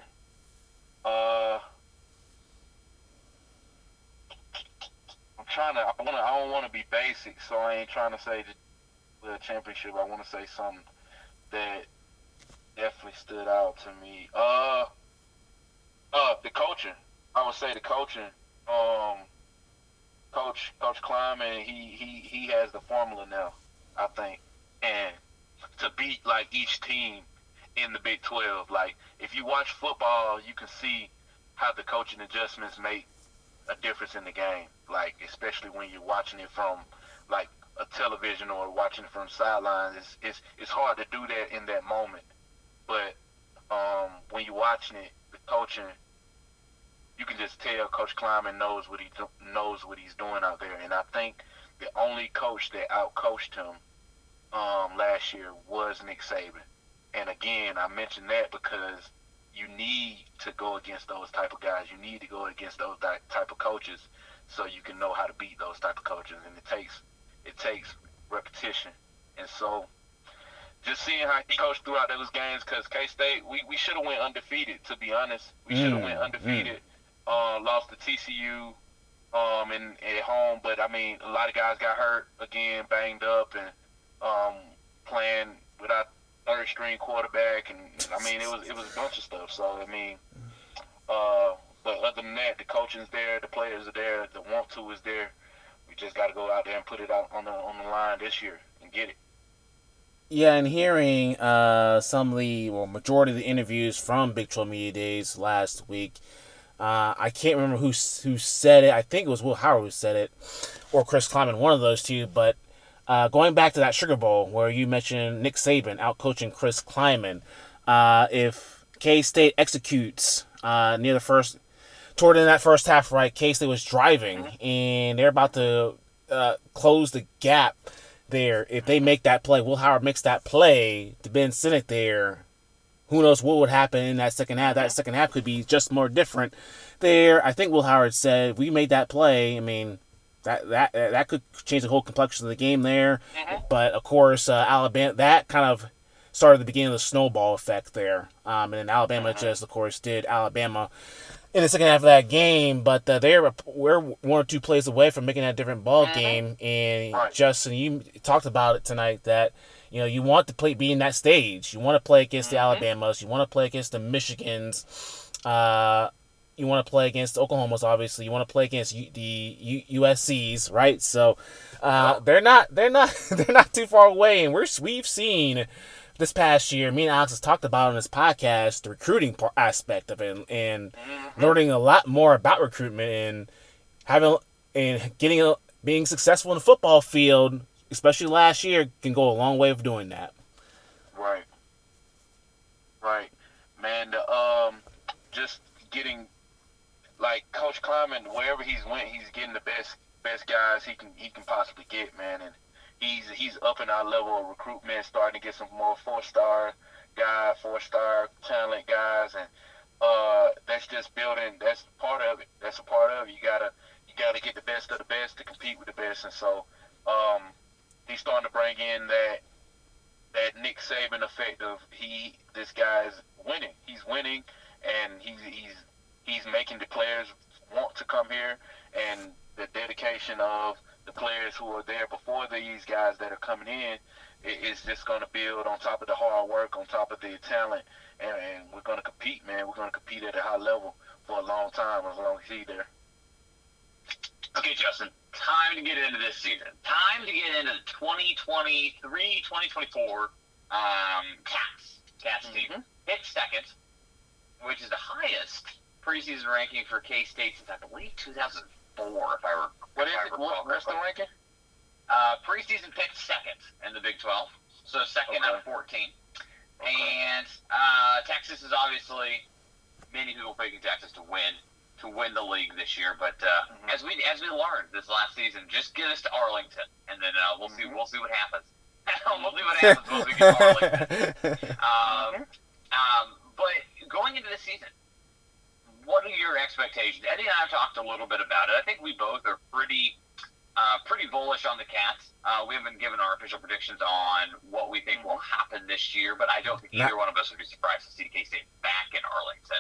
I don't want to be basic, so I ain't trying to say the championship. I want to say something that definitely stood out to me. The coaching. I would say the coaching. Coach Kleiman, he has the formula now, I think, and to beat like each team in the Big 12. Like, if you watch football, you can see how the coaching adjustments make a difference in the game. Like, especially when you're watching it from like a television or watching it from sidelines, it's hard to do that in that moment. But when you're watching it, the coaching, you can just tell Coach Kleiman knows what he's doing out there. And I think the only coach that outcoached him last year was Nick Saban. And again, I mentioned that because you need to go against those type of guys. You need to go against those type of coaches so you can know how to beat those type of coaches. And it takes repetition. And so just seeing how he coached throughout those games, because K-State, we should have went undefeated, to be honest. We should have went undefeated. Lost to TCU at home. But, I mean, a lot of guys got hurt, again, banged up, and playing without third-string quarterback. And, I mean, it was a bunch of stuff. So, I mean, but other than that, the coaching's there, the players are there, the want to is there. We just got to go out there and put it out on the line this year and get it. Yeah, and hearing majority of the interviews from Big 12 Media Days last week, I can't remember who said it. I think it was Will Howard who said it, or Chris Kleiman, one of those two. But going back to that Sugar Bowl where you mentioned Nick Saban out-coaching Chris Kleiman, if K-State executes toward in that first half, right, K-State was driving, and they're about to close the gap there. If they make that play, Will Howard makes that play to Ben Sinnott there, who knows what would happen in that second half. That second half could be just more different there. I think Will Howard said, if we made that play, I mean, that could change the whole complexion of the game there. But, of course, Alabama, that kind of started the beginning of the snowball effect there. And then Alabama just, of course, did Alabama in the second half of that game, but we're one or two plays away from making that a different ball game. And Justin, you talked about it tonight that you want to be in that stage. You want to play against the Alabamas. You want to play against the Michigans. You want to play against Oklahoma's, obviously. You want to play against the USC's, right? So they're not they're not too far away, and we've seen this past year. Me and Alex has talked about on this podcast the recruiting aspect of it, and learning a lot more about recruitment and being successful in the football field, especially last year, can go a long way of doing that. Right. Right. Man, just getting like Coach Kleiman, wherever he's went, he's getting the best guys he can possibly get, man, and he's upping our level of recruitment, starting to get some more 4-star talent guys, and that's just building. That's part of it. That's a part of it. You gotta get the best of the best to compete with the best, and so he's starting to bring in that Nick Saban effect of this guy's winning. He's winning, and he's making the players want to come here, and the dedication of the players who are there before these guys that are coming in is just going to build on top of the hard work, on top of the talent, and we're going to compete, man. We're going to compete at a high level for a long time as long as he's there. Okay, Justin, time to get into this season. Time to get into the 2023-2024 Cats team. Picked second, which is the highest preseason ranking for K-State since, I believe, 2004, if I recall. What's the ranking? Preseason picked second in the Big 12, so second out of 14. Okay. And Texas is obviously, many people picking Texas to win the league this year. But as we learned this last season, just get us to Arlington, and then we'll see what happens. We'll see what happens once we get to Arlington. But going into the season, what are your expectations? Eddie and I have talked a little bit about it. I think we both are pretty bullish on the Cats. We haven't given our official predictions on what we think will happen this year, but I don't think either one of us would be surprised to see K-State back in Arlington.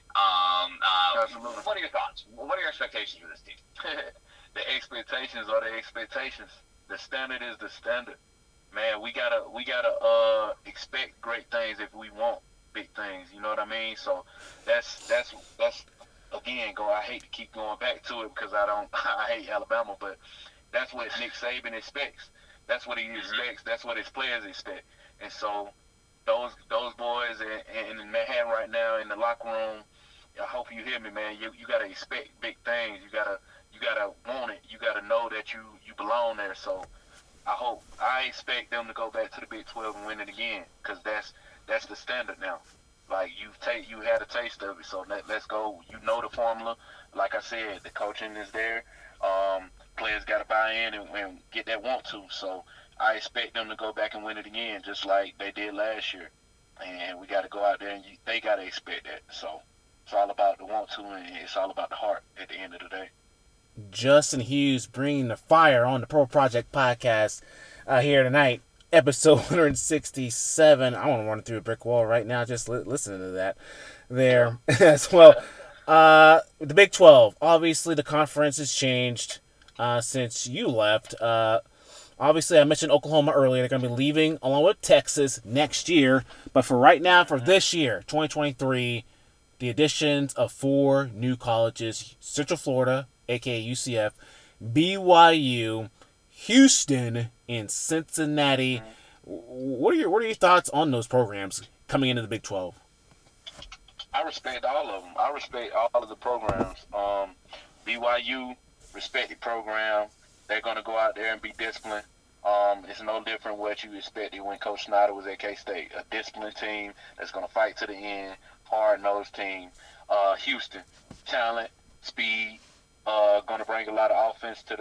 What are your thoughts? What are your expectations for this team? The expectations are the expectations. The standard is the standard. Man, we gotta expect great things if we want big things. You know what I mean? So that's again, I hate to keep going back to it because I hate Alabama, but that's what Nick Saban expects. That's what he expects. That's what his players expect. And so those boys in Manhattan right now in the locker room, I hope you hear me, man. You gotta expect big things. You gotta want it. You gotta know that you belong there. So I expect them to go back to the Big 12 and win it again, because that's the standard now. Like you had a taste of it, so let's go. You know the formula. Like I said, the coaching is there. Players got to buy in and get that want to. So I expect them to go back and win it again, just like they did last year. And we got to go out there and they got to expect that. So it's all about the want to, and it's all about the heart at the end of the day. Justin Hughes bringing the fire on the Pro Project podcast here tonight, episode 167. I want to run through a brick wall right now just listening to that there as well. The Big 12, obviously the conference has changed since you left. Obviously, I mentioned Oklahoma earlier. They're going to be leaving along with Texas next year. But for right now, for this year, 2023, the additions of 4 new colleges: Central Florida, aka UCF, BYU, Houston, and Cincinnati. What are your thoughts on those programs coming into the Big 12? I respect all of them. I respect all of the programs. BYU, respect the program. They're going to go out there and be disciplined. It's no different what you expected when Coach Snyder was at K-State. A disciplined team that's going to fight to the end, hard-nosed team. Houston, talent, speed, going to bring a lot of offense to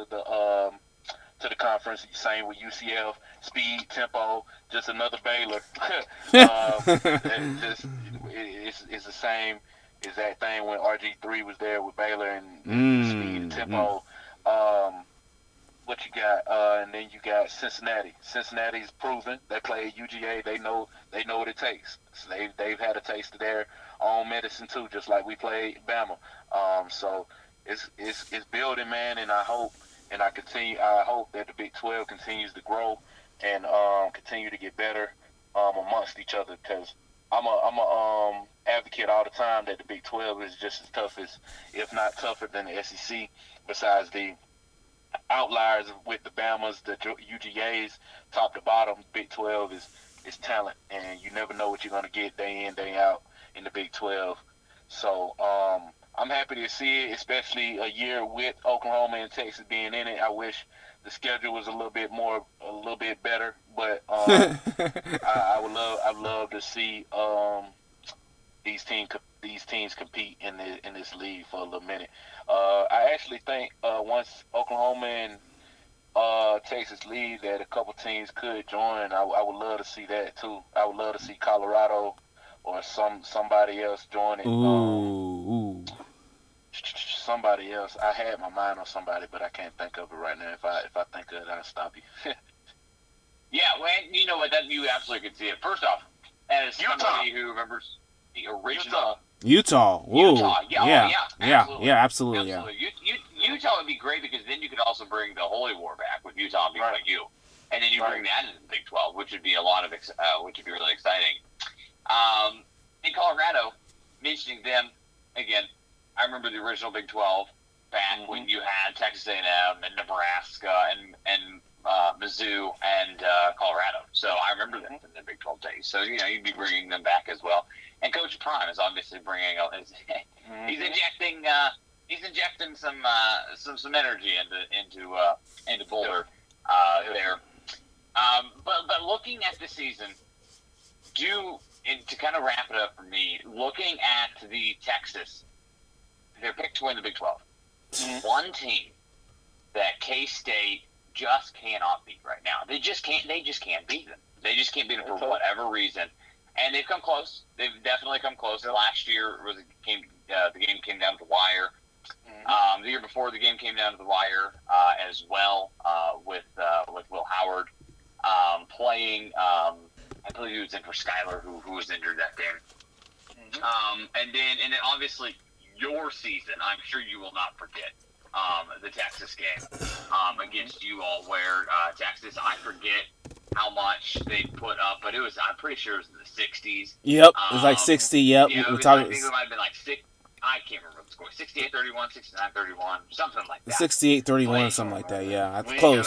the conference. Same with UCF, speed, tempo, just another Baylor. It's the same exact thing when RG3 was there with Baylor, and speed and tempo. What you got? And then you got Cincinnati. Cincinnati's proven. They play at UGA. They know what it takes. So they've had a taste of their own medicine too, just like we played Bama. So it's building, man, and I hope that the Big 12 continues to grow and continue to get better amongst each other, because I'm a advocate all the time that the Big 12 is just as tough as, if not tougher than the SEC. Besides the outliers with the Bamas, the UGAs, top to bottom, Big 12 is talent, and you never know what you're going to get day in, day out in the Big 12. So I'm happy to see it, especially a year with Oklahoma and Texas being in it. I wish the schedule was a little bit better, but I'd love to see these teams compete in this league for a little minute. I actually think once Oklahoma and Texas leave, that a couple teams could join. I would love to see that too. I would love to see Colorado or somebody else join it. Ooh. Somebody else. I had my mind on somebody, but I can't think of it right now. If I think of it, I'll stop you. Yeah, well, you know what? That you absolutely can see it. First off, as somebody who remembers the original Utah. Ooh. Utah. Yeah, absolutely. Utah would be great because then you could also bring the Holy War back with Utah and BYU, and then you bring that into the Big 12, which would be which would be really exciting. In Colorado, mentioning them again, I remember the original Big 12 back when you had Texas A&M and Nebraska and Mizzou and Colorado. So I remember them in the Big 12 days. So you'd be bringing them back as well. And Coach Prime is obviously bringing. He's injecting some energy into Boulder there. But looking at the season, to kind of wrap it up for me, looking at the Texas, they're picked to win the Big 12. One team that K-State just cannot beat right now. They just can't beat them. They just can't beat them for whatever reason. And they've come close. They've definitely come close. Last year the game came down to the wire. The year before, the game came down to the wire as well with Will Howard playing. I believe he was in for Skyler, who was injured that game. And then obviously your season. I'm sure you will not forget the Texas game against you all, where Texas, I forget how much they put up, but I'm pretty sure it was in the 60s. Yep, it was like 60. Yep, I think it might have been like 6. I can't remember the score. 68-31, 69-31, something like that. 68-31, something like that. Yeah, that's close.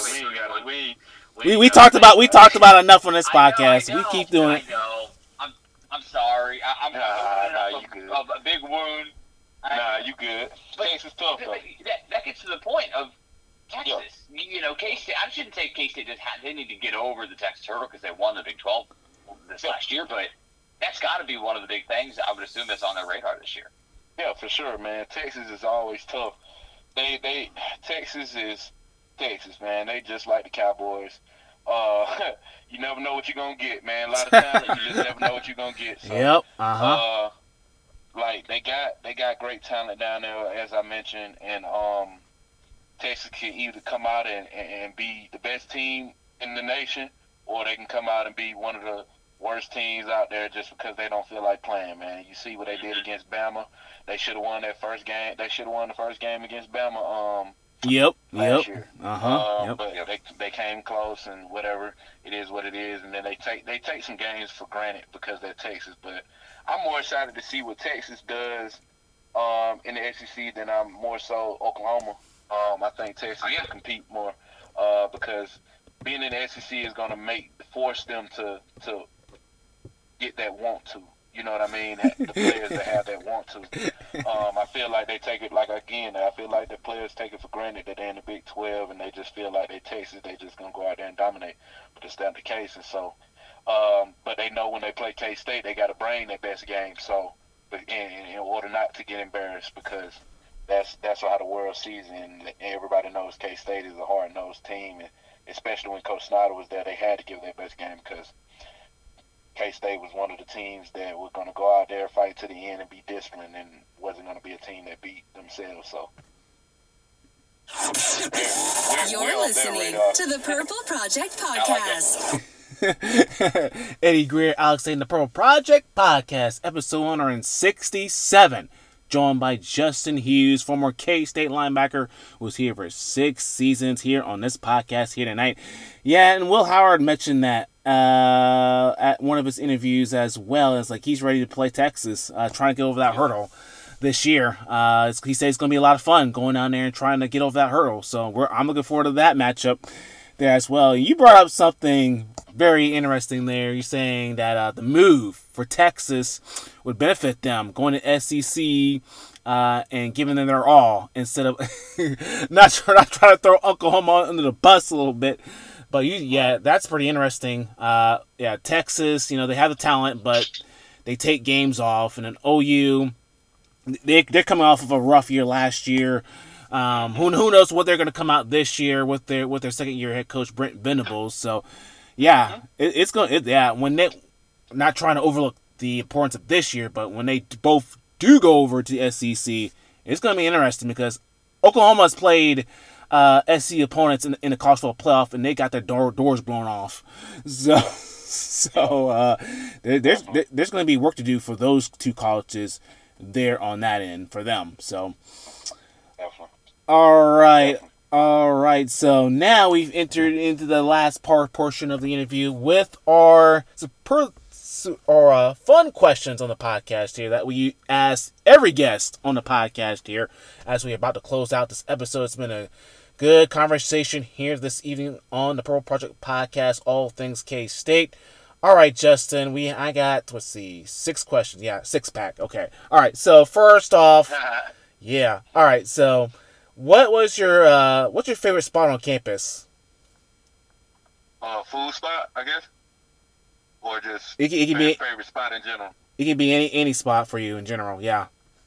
We talked about enough on this podcast. We keep doing it. I know. I'm sorry. I'm you good. Of a big wound. You good. Texas tough though. That gets to the point of Texas. Yeah. K-State. I shouldn't say K-State they need to get over the Texas hurdle because they won the Big 12 this last year, but that's got to be one of the big things. I would assume that's on their radar this year. Yeah, for sure, man. Texas is always tough. Texas is Texas, man. They just like the Cowboys. You never know what you're gonna get, man. A lot of times you just never know what you're gonna get. So, yep. Like they got great talent down there, as I mentioned, and Texas can either come out and be the best team in the nation, or they can come out and be one of the worst teams out there just because they don't feel like playing, man. You see what they did against Bama. They should have won that first game. They should have won the first game against Bama. Last year. But they came close, and whatever, it is what it is. And then they take some games for granted because they're Texas. But I'm more excited to see what Texas does in the SEC than I'm more so Oklahoma. I think Texas can compete more because being in the SEC is going to force them to get that want to. You know what I mean? The players that have that want to. I feel like they take it, I feel like the players take it for granted that they're in the Big 12 and they just feel like they're Texas, they just going to go out there and dominate. But that's not the case. And so, but they know when they play K-State, they got to bring their best game. So, in order not to get embarrassed, because that's how the world sees it. And everybody knows K-State is a hard-nosed team. And especially when Coach Snyder was there, they had to give their best game because K-State was one of the teams that were going to go out there, fight to the end, and be disciplined, and wasn't going to be a team that beat themselves. So, you're listening to the Purple Project Podcast. Eddie Greer, Alex Stain, the Purple Project Podcast, episode 167. Joined by Justin Hughes, former K-State linebacker, who's here for 6 seasons here on this podcast here tonight. Yeah, and Will Howard mentioned that at one of his interviews as well. It's like he's ready to play Texas, trying to get over that hurdle this year. He says it's going to be a lot of fun going down there and trying to get over that hurdle. So I'm looking forward to that matchup there as well. You brought up something very interesting there. You're saying that the move for Texas would benefit them going to SEC and giving them their all instead of not trying to throw Oklahoma under the bus a little bit. But that's pretty interesting. Texas, they have the talent, but they take games off, and an OU, they're coming off of a rough year last year. Who knows what they're going to come out this year with their second year head coach Brent Venables. So, it's going. When they not trying to overlook the importance of this year, but when they both do go over to SEC, it's going to be interesting because Oklahoma's played SEC opponents in the college football playoff, and they got their doors blown off. So there's going to be work to do for those two colleges there on that end for them. So, all right. So now we've entered into the last portion of the interview with our fun questions on the podcast here that we ask every guest on the podcast here as we're about to close out this episode. It's been a good conversation here this evening on the Purple Project Podcast, all things K-State. All right, Justin, I got, 6 questions. Yeah, 6-pack. Okay. All right, so first off, all right, so what's your favorite spot on campus? Food spot, I guess? Or just it can be favorite spot in general? It can be any spot for you in general, yeah.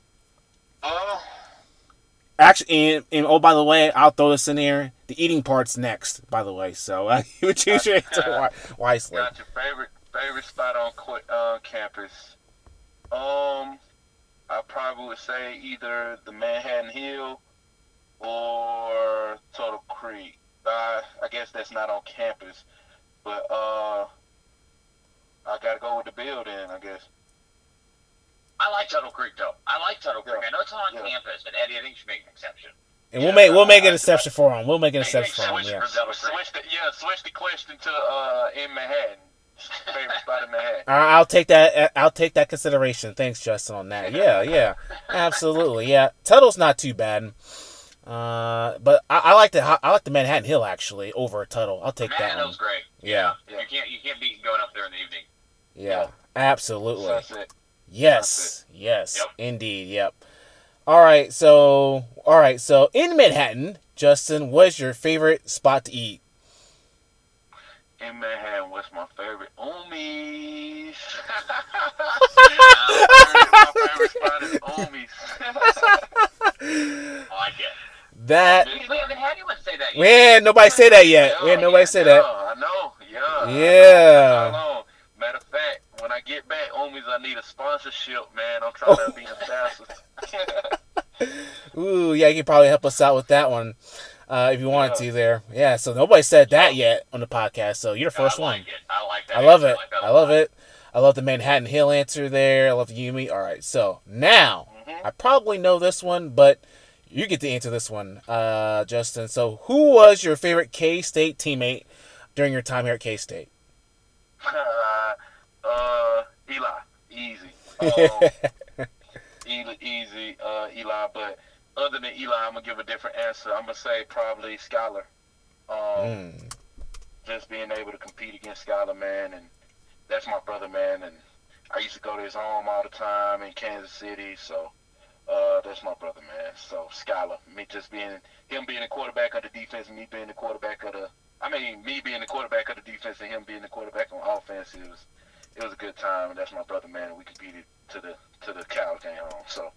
Actually, and oh, by the way, I'll throw this in here. The eating part's next, by the way. So you would choose your answer wisely. Got your favorite spot on campus? I probably would say either the Manhattan Hill or Turtle Creek. I guess that's not on campus, but I gotta go with the building, I guess. I like Tuttle Creek, though. I know it's not on campus, but Eddie, I think you should make an exception. And we'll make an exception for him. We'll make an exception for him. Yeah. Switch the question to in Manhattan. Favorite spot in Manhattan. I'll take that. I'll take that consideration. Thanks, Justin, on that. Yeah, absolutely. Yeah, Tuttle's not too bad. But I like the Manhattan Hill actually over Tuttle. I'll take that one. Manhattan Hill's great. Yeah. You can't beat going up there in the evening. Yeah. Absolutely. That's it. Yes. Yep. Indeed. Yep. All right. So in Manhattan, Justin, what's your favorite spot to eat? In Manhattan, what's my favorite? Omi's. My favorite spot is Omi's. I like it. That. We haven't had anyone say that yet. We had nobody say that yet. I know. Yeah. Matter of fact, when I get back, Omi's, I need a sponsorship, man. I'm trying to be ambassador. Ooh, yeah, you can probably help us out with that one if you wanted to there. Yeah, so nobody said that yet on the podcast, so you're the first one. I like that. I love it. I love it. I love the Manhattan Hill answer there. I love the Yumi. All right, so now, I probably know this one, but you get to answer this one, Justin. So who was your favorite K-State teammate during your time here at K-State? Eli. Easy. Easy, Eli. But other than Eli, I'm going to give a different answer. I'm going to say probably Skylar. Just being able to compete against Skylar, man. And that's my brother, man. And I used to go to his home all the time in Kansas City. So that's my brother, man. So Skylar. Him being the quarterback of the defense and me being the quarterback of the defense and him being the quarterback on offense, it was a good time, and that's my brother, man. We competed to the cow came home. So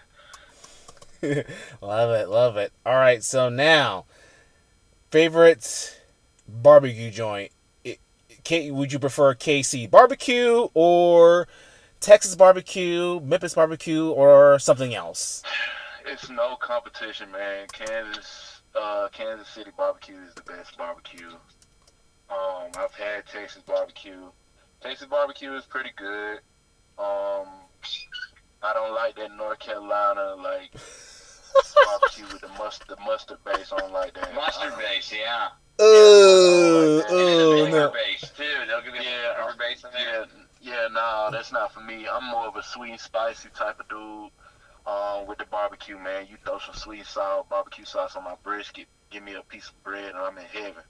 love it. All right, so now favorite barbecue joint. Would you prefer KC barbecue or Texas barbecue, Memphis barbecue, or something else? It's no competition, man. Kansas City barbecue is the best barbecue. I've had Texas barbecue. Texas barbecue is pretty good. I don't like that North Carolina barbecue with the mustard base. I don't like that. Mustard base, yeah. Oh, vinegar no. base too. They'll give you vinegar base in there. No, that's not for me. I'm more of a sweet and spicy type of dude. With the barbecue, man, you throw some sweet salt, barbecue sauce on my brisket. Give me a piece of bread, and I'm in heaven.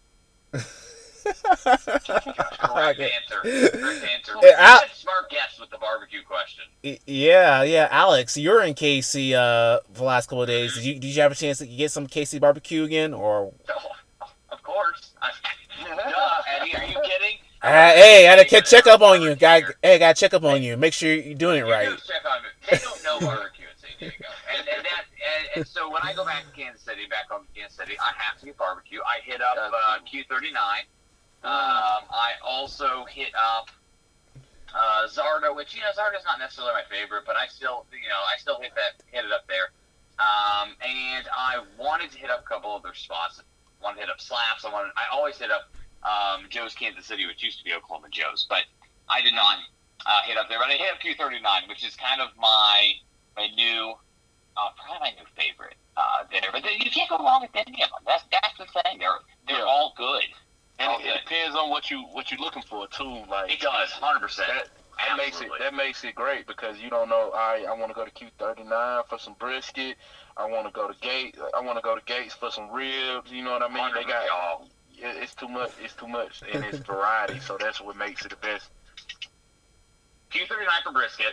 Correct answer. Hey, You had smart guess with the barbecue question. yeah, Alex, you're in KC for the last couple of days. Did you have a chance to get some KC barbecue again, or? Oh, of course. Duh, Eddie, are you kidding? Hey, I gotta check up on you. Gotta check up on you. Make sure you're doing it right. Check on me. They don't know barbecue in San Diego, and so when I go back to Kansas City, I have to get barbecue. I hit up Q39. I also hit up Zardo, which Zardo's not necessarily my favorite, but I still hit it up there. And I wanted to hit up a couple other spots. I wanted to hit up Slaps. I always hit up Joe's Kansas City, which used to be Oklahoma Joe's, but I did not hit up there. But I hit up Q39, which is kind of my new, probably my new favorite there. But you can't go wrong with any of them. That's the thing. They're all good. And it depends on what you're looking for too. Like it does, 100%. That makes it great because you don't know. I want to go to Q39 for some brisket. I want to go to Gates for some ribs. You know what I mean? They got it's too much. It's too much, and it's variety. So that's what makes it the best. Q39 for brisket.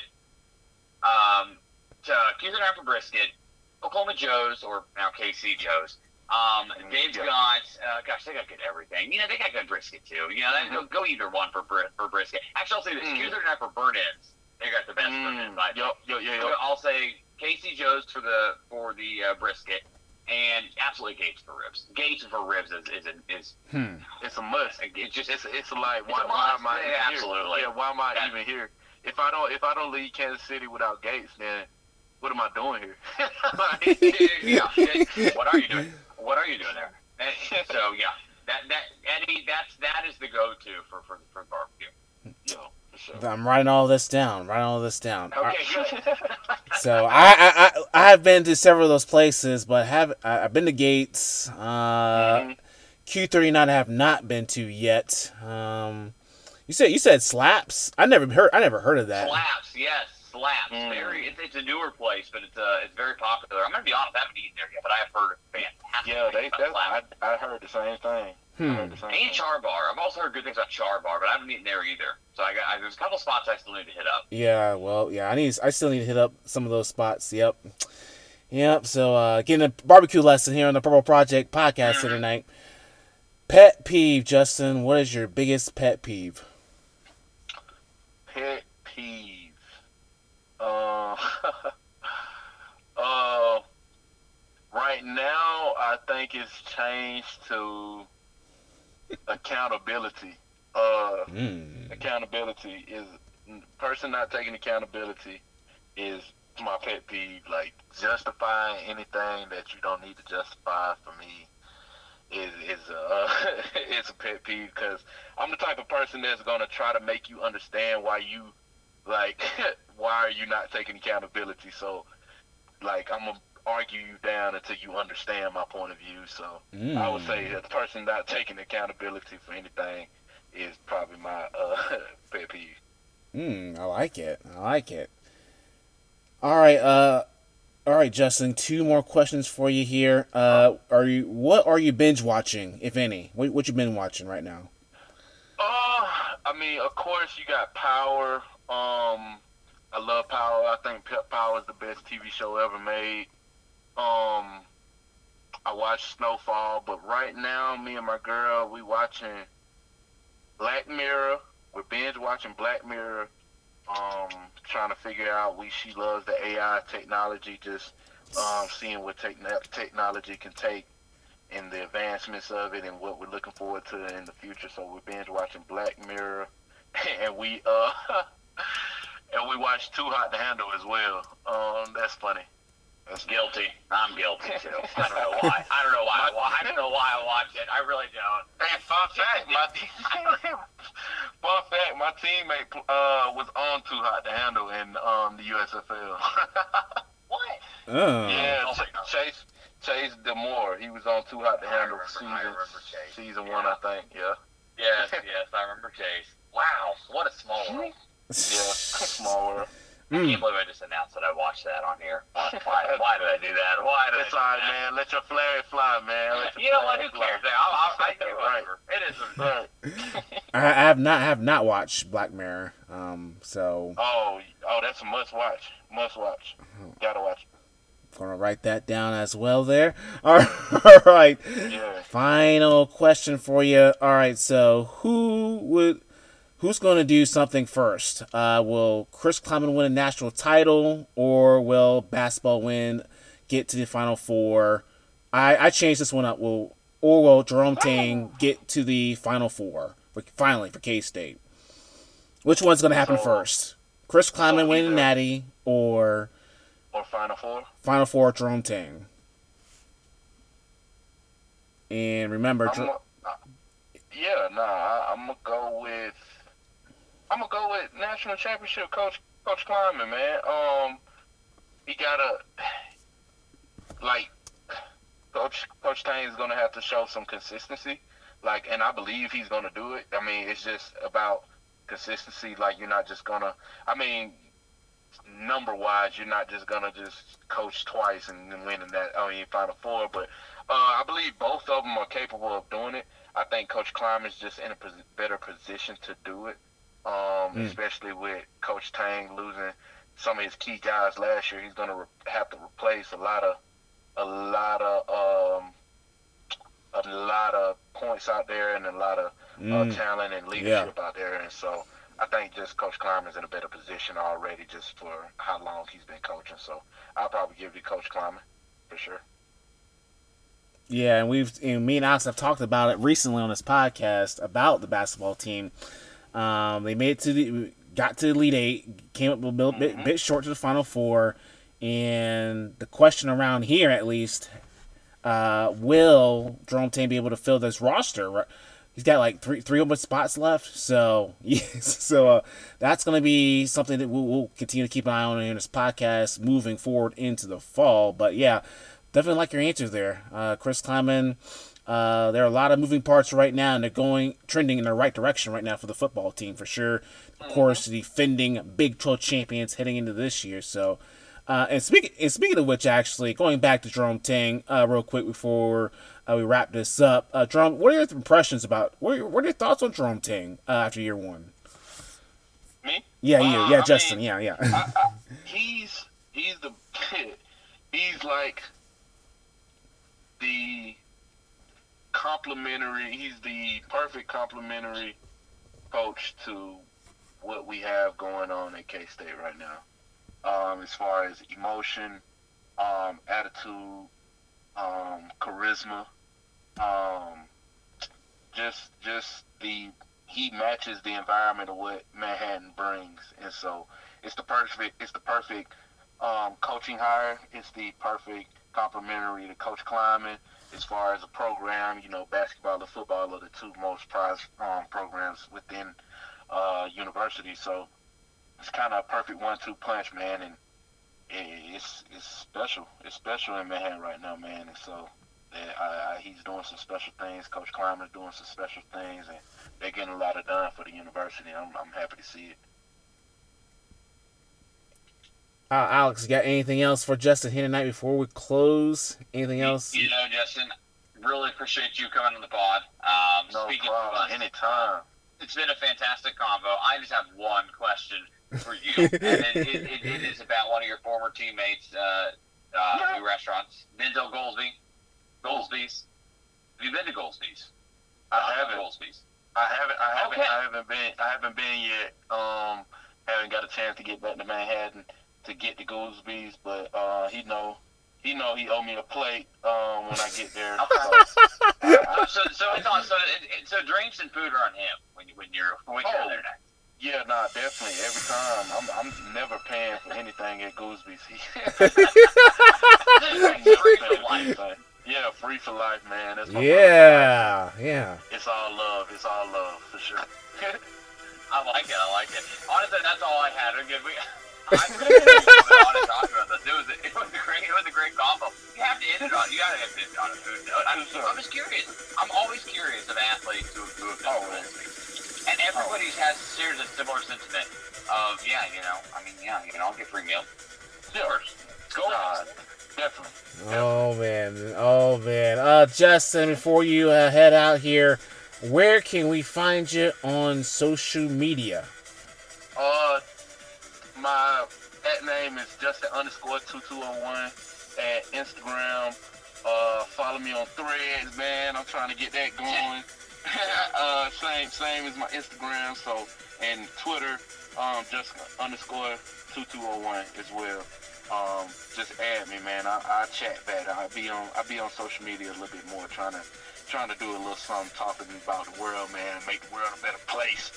Q39 for brisket. Oklahoma Joe's, or now KC Joe's. They've got, they got good everything. They got good brisket too. Go either one for brisket. Actually, I'll say this: Q39 for burnt ends. They got the best burnt ends. I'll say KC Joe's for the brisket, and absolutely Gates for ribs. Gates for ribs is it's a must. It's like why am I even absolutely. here? Yeah, why am I even here? If I don't leave Kansas City without Gates, then what am I doing here? What are you doing? What are you doing there? So that Eddie, that is the go-to for barbecue. For sure. I'm writing all this down. Okay, good. So I have been to several of those places, but I've been to Gates. Q39 I have not been to yet. You said Slaps? I never heard of that. Slaps, yes. Slaps. It's a newer place, but it's very popular. I'm gonna be honest, I haven't eaten there yet, but I have heard fantastic things about Slaps. I heard the same thing. And Char Bar. I've also heard good things about Char Bar, but I haven't eaten there either. So there's a couple spots I still need to hit up. I still need to hit up some of those spots. Yep. So getting a barbecue lesson here on the Purple Project podcast tonight. Pet peeve, Justin. What is your biggest pet peeve? Pet peeve. Right now, I think it's changed to accountability. Accountability is person not taking accountability is my pet peeve. Like justifying anything that you don't need to justify for me is it's a pet peeve because I'm the type of person that's gonna try to make you understand why you why are you not taking accountability. So like I'm gonna argue you down until you understand my point of view. So I would say that the person not taking accountability for anything is probably my pet peeve. I like it. All right, Justin. 2 more questions for you here. What are you binge watching, if any? What you been watching right now? I mean, of course you got Power. I love Power. I think Power is the best TV show ever made. I watched Snowfall, but right now, me and my girl, we watching Black Mirror. We're binge watching Black Mirror. Trying to figure out she loves the AI technology, just seeing what technology can take and the advancements of it and what we're looking forward to in the future. So we're binge watching Black Mirror, and we watched Too Hot to Handle as well. That's funny. That's guilty. I'm guilty too. I don't know why. I don't know why I watch it. I really don't. Hey, fun fact, my teammate was on Too Hot to Handle in the USFL. What? Oh. Yeah, Chase Demore. He was on Too Hot to Handle season 1, I think. Yeah. Yes, I remember Chase. Wow, what a small world. Yeah, small world. I can't believe I just announced that I watched that on here. Why did I do that? Why did It's all right, man. Let your flag fly, man. You know what? Who cares? I do whatever. It is Right. I have not watched Black Mirror. So. Oh, that's a must watch. Gotta watch. Gonna write that down as well there. All right. Yeah. Final question for you. All right. So who's going to do something first? Will Chris Kleiman win a national title, or will basketball get to the Final Four? I changed this one up. Will Jerome Tang get to the Final Four finally for K-State? Which one's going to happen first? Chris Kleiman winning the Natty, or Final Four? Final Four, Jerome Tang. And remember, I'm gonna go with national championship coach Kleiman, man. He gotta Coach Tang is gonna have to show some consistency, and I believe he's gonna do it. I mean, it's just about consistency. You're not just gonna. I mean, number-wise, you're not just gonna just coach twice and then win in that Final Four. But I believe both of them are capable of doing it. I think Coach Kleiman is just in a better position to do it, especially with Coach Tang losing some of his key guys last year. He's gonna have to replace a lot of points out there and a lot of talent and leadership out there, and so. I think just Coach Kleiman's in a better position already just for how long he's been coaching. So I'll probably give it to Coach Kleiman for sure. Yeah, and me and Alex have talked about it recently on this podcast about the basketball team. They got to the Elite Eight, came up a bit short to the Final Four, and the question around here, at least, will Jerome Tang be able to fill this roster? Right? He's got three open spots left, so that's going to be something that we'll continue to keep an eye on in this podcast moving forward into the fall. But yeah, definitely like your answers there, Chris Kleiman. There are a lot of moving parts right now, and they're trending in the right direction right now for the football team for sure. Of course, defending Big 12 champions heading into this year. So, and speaking of which, actually going back to Jerome Tang real quick before. We wrap this up. Jerome, what are your impressions about? What are your thoughts on Jerome Tang after year one? Me? Yeah, you. Yeah, Justin. Yeah. He's like the complementary. He's the perfect complementary coach to what we have going on at K-State right now. As far as emotion, attitude, charisma. He matches the environment of what Manhattan brings, and so it's the perfect coaching hire. It's the perfect complementary to Coach Kleiman as far as a program. Basketball and football are the two most prized programs within university. So it's kind of a perfect 1-2 punch, man, and it's special. It's special in Manhattan right now, man, and so. He's doing some special things. Coach Kleiman's doing some special things, and they're getting a lot done for the university. I'm happy to see it. Alex, you got anything else for Justin here tonight before we close? Anything else? Justin, really appreciate you coming on the pod. No problem. Anytime. It's been a fantastic convo. I just have one question for you, and it is about one of your former teammates' new restaurants, Bento Goolsby's. Have you been to Goolsby's? I haven't. Goolsby's. I haven't. Okay. I haven't been yet. Haven't got a chance to get back to Manhattan to get to Goolsby's, but he know he owe me a plate when I get there. So drinks and food are on him when you're there next. Yeah, definitely. Every time. I'm never paying for anything at Goolsby's. Yeah, free for life, man. That's my yeah. It's all love. It's all love, for sure. I like it. Honestly, that's all I had. I couldn't even talk about this. It was a great combo. You have to end it on You gotta have been on a food note. I'm just curious. I'm always curious of athletes who have done this. And everybody shares a similar sentiment of, I'll get free meals. Yours. Go on. Definitely. Oh man. Justin, before you head out here, where can we find you on social media? My name is Justin_2201 at Instagram. Follow me on Threads, man. I'm trying to get that going. Same as my Instagram. So, and Twitter, Justin_2201 as well. Just add me, man. I chat back. I be on social media a little bit more, trying to do a little something, talking about the world, man, make the world a better place.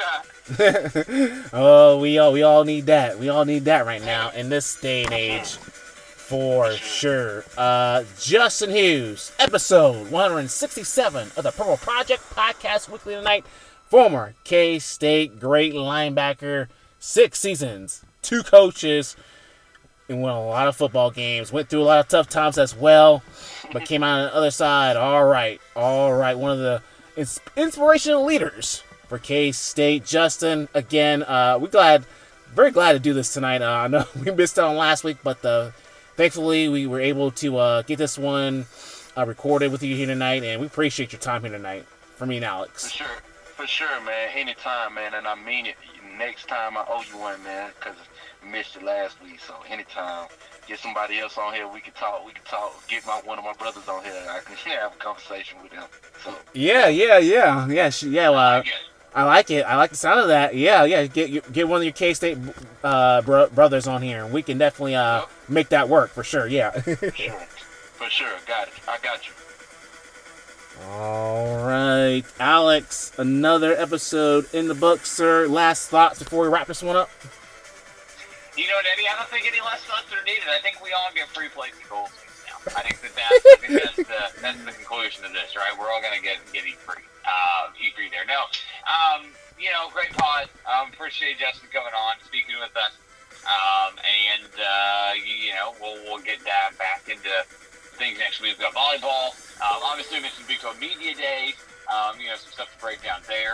Oh, we all need that. We all need that right now in this day and age, for sure. Justin Hughes, episode 167 of the Purple Project Podcast Weekly tonight. Former K-State great linebacker, 6 seasons, 2 coaches, and won a lot of football games. Went through a lot of tough times as well, but came out on the other side. All right. One of the inspirational leaders for K-State. Justin, again, very glad to do this tonight. I know we missed out on last week, but thankfully we were able to get this one recorded with you here tonight, and we appreciate your time here tonight, for me and Alex. For sure, man. Anytime, man, and I mean it. Next time I owe you one, man, because I missed you last week. So anytime, get somebody else on here, we can talk. Get one of my brothers on here, I can have a conversation with them. So yeah. Well, I like it. I like the sound of that. Yeah. Get one of your K-State brothers on here, and we can definitely make that work for sure. Yeah. For sure. Got it. I got you. All right, Alex, another episode in the book, sir. Last thoughts before we wrap this one up? You know what, Eddie? I don't think any less thoughts are needed. I think we all get free plates at Goldsmiths now. I think that's the conclusion of this, right? We're all going to get eat free there. No, great pod. Appreciate Justin coming on, speaking with us. We'll get back into things next week. We've got volleyball. Obviously, we mentioned Big 12 Media Days. Some stuff to break down there.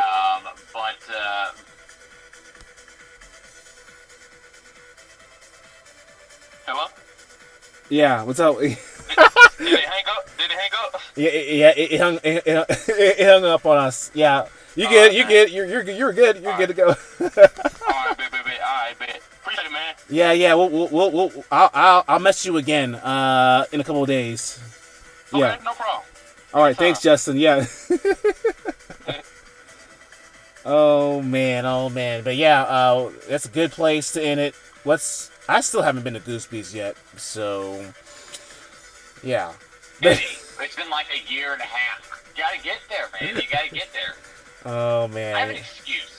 Hello? Yeah, what's up? Did it hang up? Yeah, it hung up on us. Yeah, you good? You good? You're good. You're good to go. All right, bet. Appreciate it, man. Yeah. I'll mess you again in a couple of days. Yeah. Okay, no problem. All right, thanks, Justin. Yeah. Oh man. But yeah, that's a good place to end it. I still haven't been to Goosebees yet, so yeah. Eddie, it's been like a year and a half. You gotta get there, man. You gotta get there. Oh man. I have an excuse.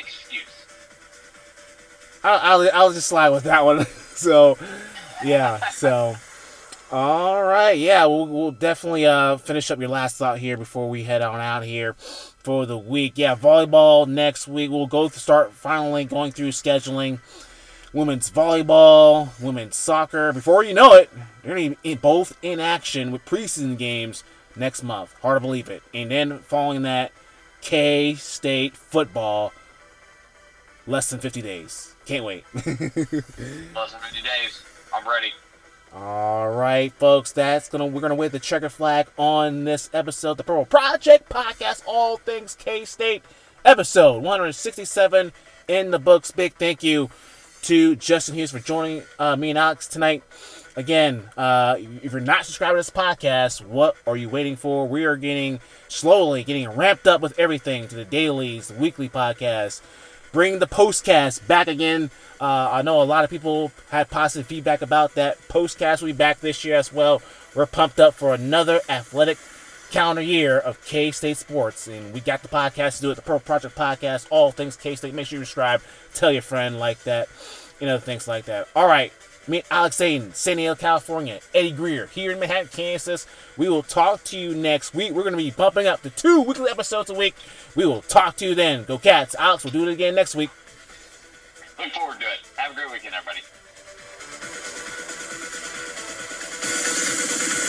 I'll just slide with that one. So yeah. All right, yeah, we'll definitely finish up your last thought here before we head on out here for the week. Yeah, volleyball next week. We'll start finally going through scheduling women's volleyball, women's soccer. Before you know it, they're going to be both in action with preseason games next month. Hard to believe it. And then following that, K-State football, less than 50 days. Can't wait. Less than 50 days. I'm ready. All right, folks, we're gonna wave the checker flag on this episode, the Purple Project Podcast, all things K-State, episode 167 in the books. Big thank you to Justin Hughes for joining me and Alex tonight. Again, if you're not subscribed to this podcast, what are you waiting for? We are slowly getting ramped up with everything, to the dailies, the weekly podcasts, bring the postcast back again. I know a lot of people had positive feedback about that. Postcast will be back this year as well. We're pumped up for another athletic calendar year of K-State sports, and we got the podcast to do it, the Purple Project Podcast, all things K-State. Make sure you subscribe, tell your friend like that, things like that. All right, me, Alex Aiden, San Diego, California, Eddie Greer here in Manhattan, Kansas. We will talk to you next week. We're going to be bumping up to 2 weekly episodes a week. We will talk to you then. Go Cats. Alex, we'll do it again next week. Look forward to it. Have a great weekend, everybody.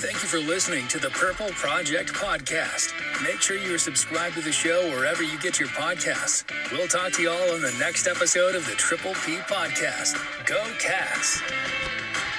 Thank you for listening to the Purple Project Podcast. Make sure you're subscribed to the show wherever you get your podcasts. We'll talk to you all on the next episode of the Triple P Podcast. Go Cats!